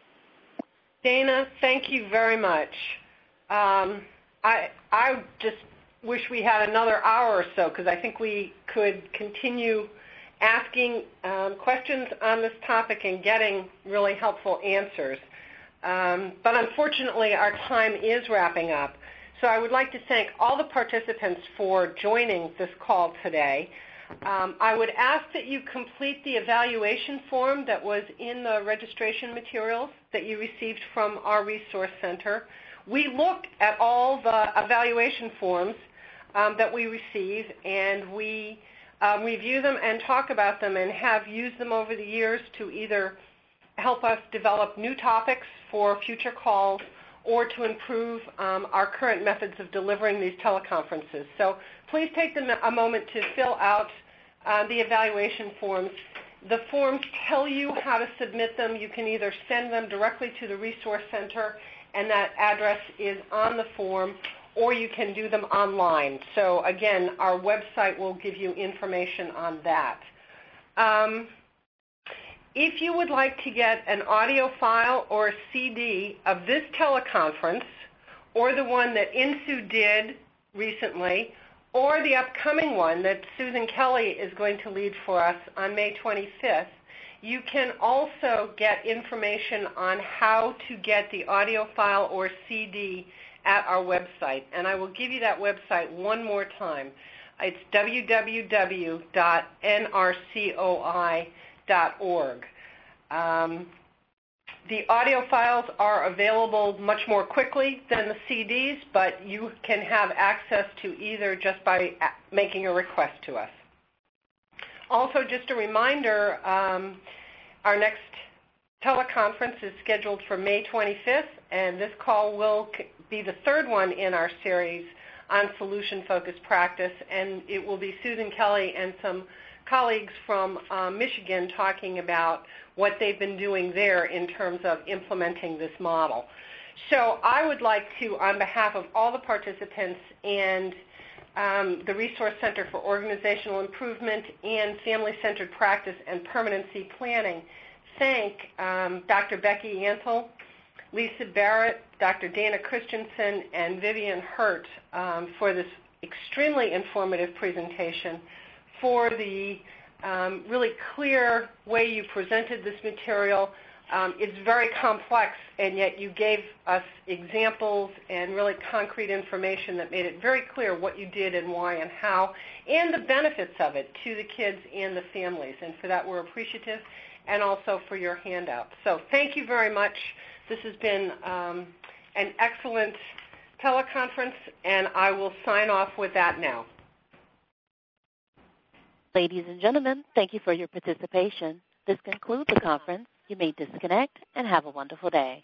Dana, thank you very much. Um, I I just wish we had another hour or so because I think we could continue asking um, questions on this topic and getting really helpful answers. Um, but unfortunately, our time is wrapping up. So I would like to thank all the participants for joining this call today. Um, I would ask that you complete the evaluation form that was in the registration materials that you received from our Resource Center. We look at all the evaluation forms um, that we receive, and we um, review them and talk about them and have used them over the years to either help us develop new topics for future calls or to improve um, our current methods of delivering these teleconferences. So please take them a moment to fill out uh, the evaluation forms. The forms tell you how to submit them. You can either send them directly to the Resource Center, and that address is on the form, or you can do them online. So again, our website will give you information on that. Um, If you would like to get an audio file or a C D of this teleconference, or the one that INSU did recently, or the upcoming one that Susan Kelly is going to lead for us on May twenty-fifth, you can also get information on how to get the audio file or C D at our website. And I will give you that website one more time. It's w w w dot n r c o i dot org. Um, the audio files are available much more quickly than the C Ds, but you can have access to either just by making a request to us. Also, just a reminder, um, our next teleconference is scheduled for May twenty-fifth, and this call will be the third one in our series on solution-focused practice, and it will be Susan Kelly and some colleagues from uh, Michigan talking about what they've been doing there in terms of implementing this model. So I would like to, on behalf of all the participants and um, the Resource Center for Organizational Improvement and Family-Centered Practice and Permanency Planning, thank um, Doctor Becky Antle, Lisa Barrett, Doctor Dana Christensen, and Vivian Hurt um, for this extremely informative presentation, for the um, really clear way you presented this material. Um, it's very complex, and yet you gave us examples and really concrete information that made it very clear what you did and why and how, and the benefits of it to the kids and the families. And for that, we're appreciative, and also for your handout. So thank you very much. This has been um, an excellent teleconference, and I will sign off with that now. Ladies and gentlemen, thank you for your participation. This concludes the conference. You may disconnect and have a wonderful day.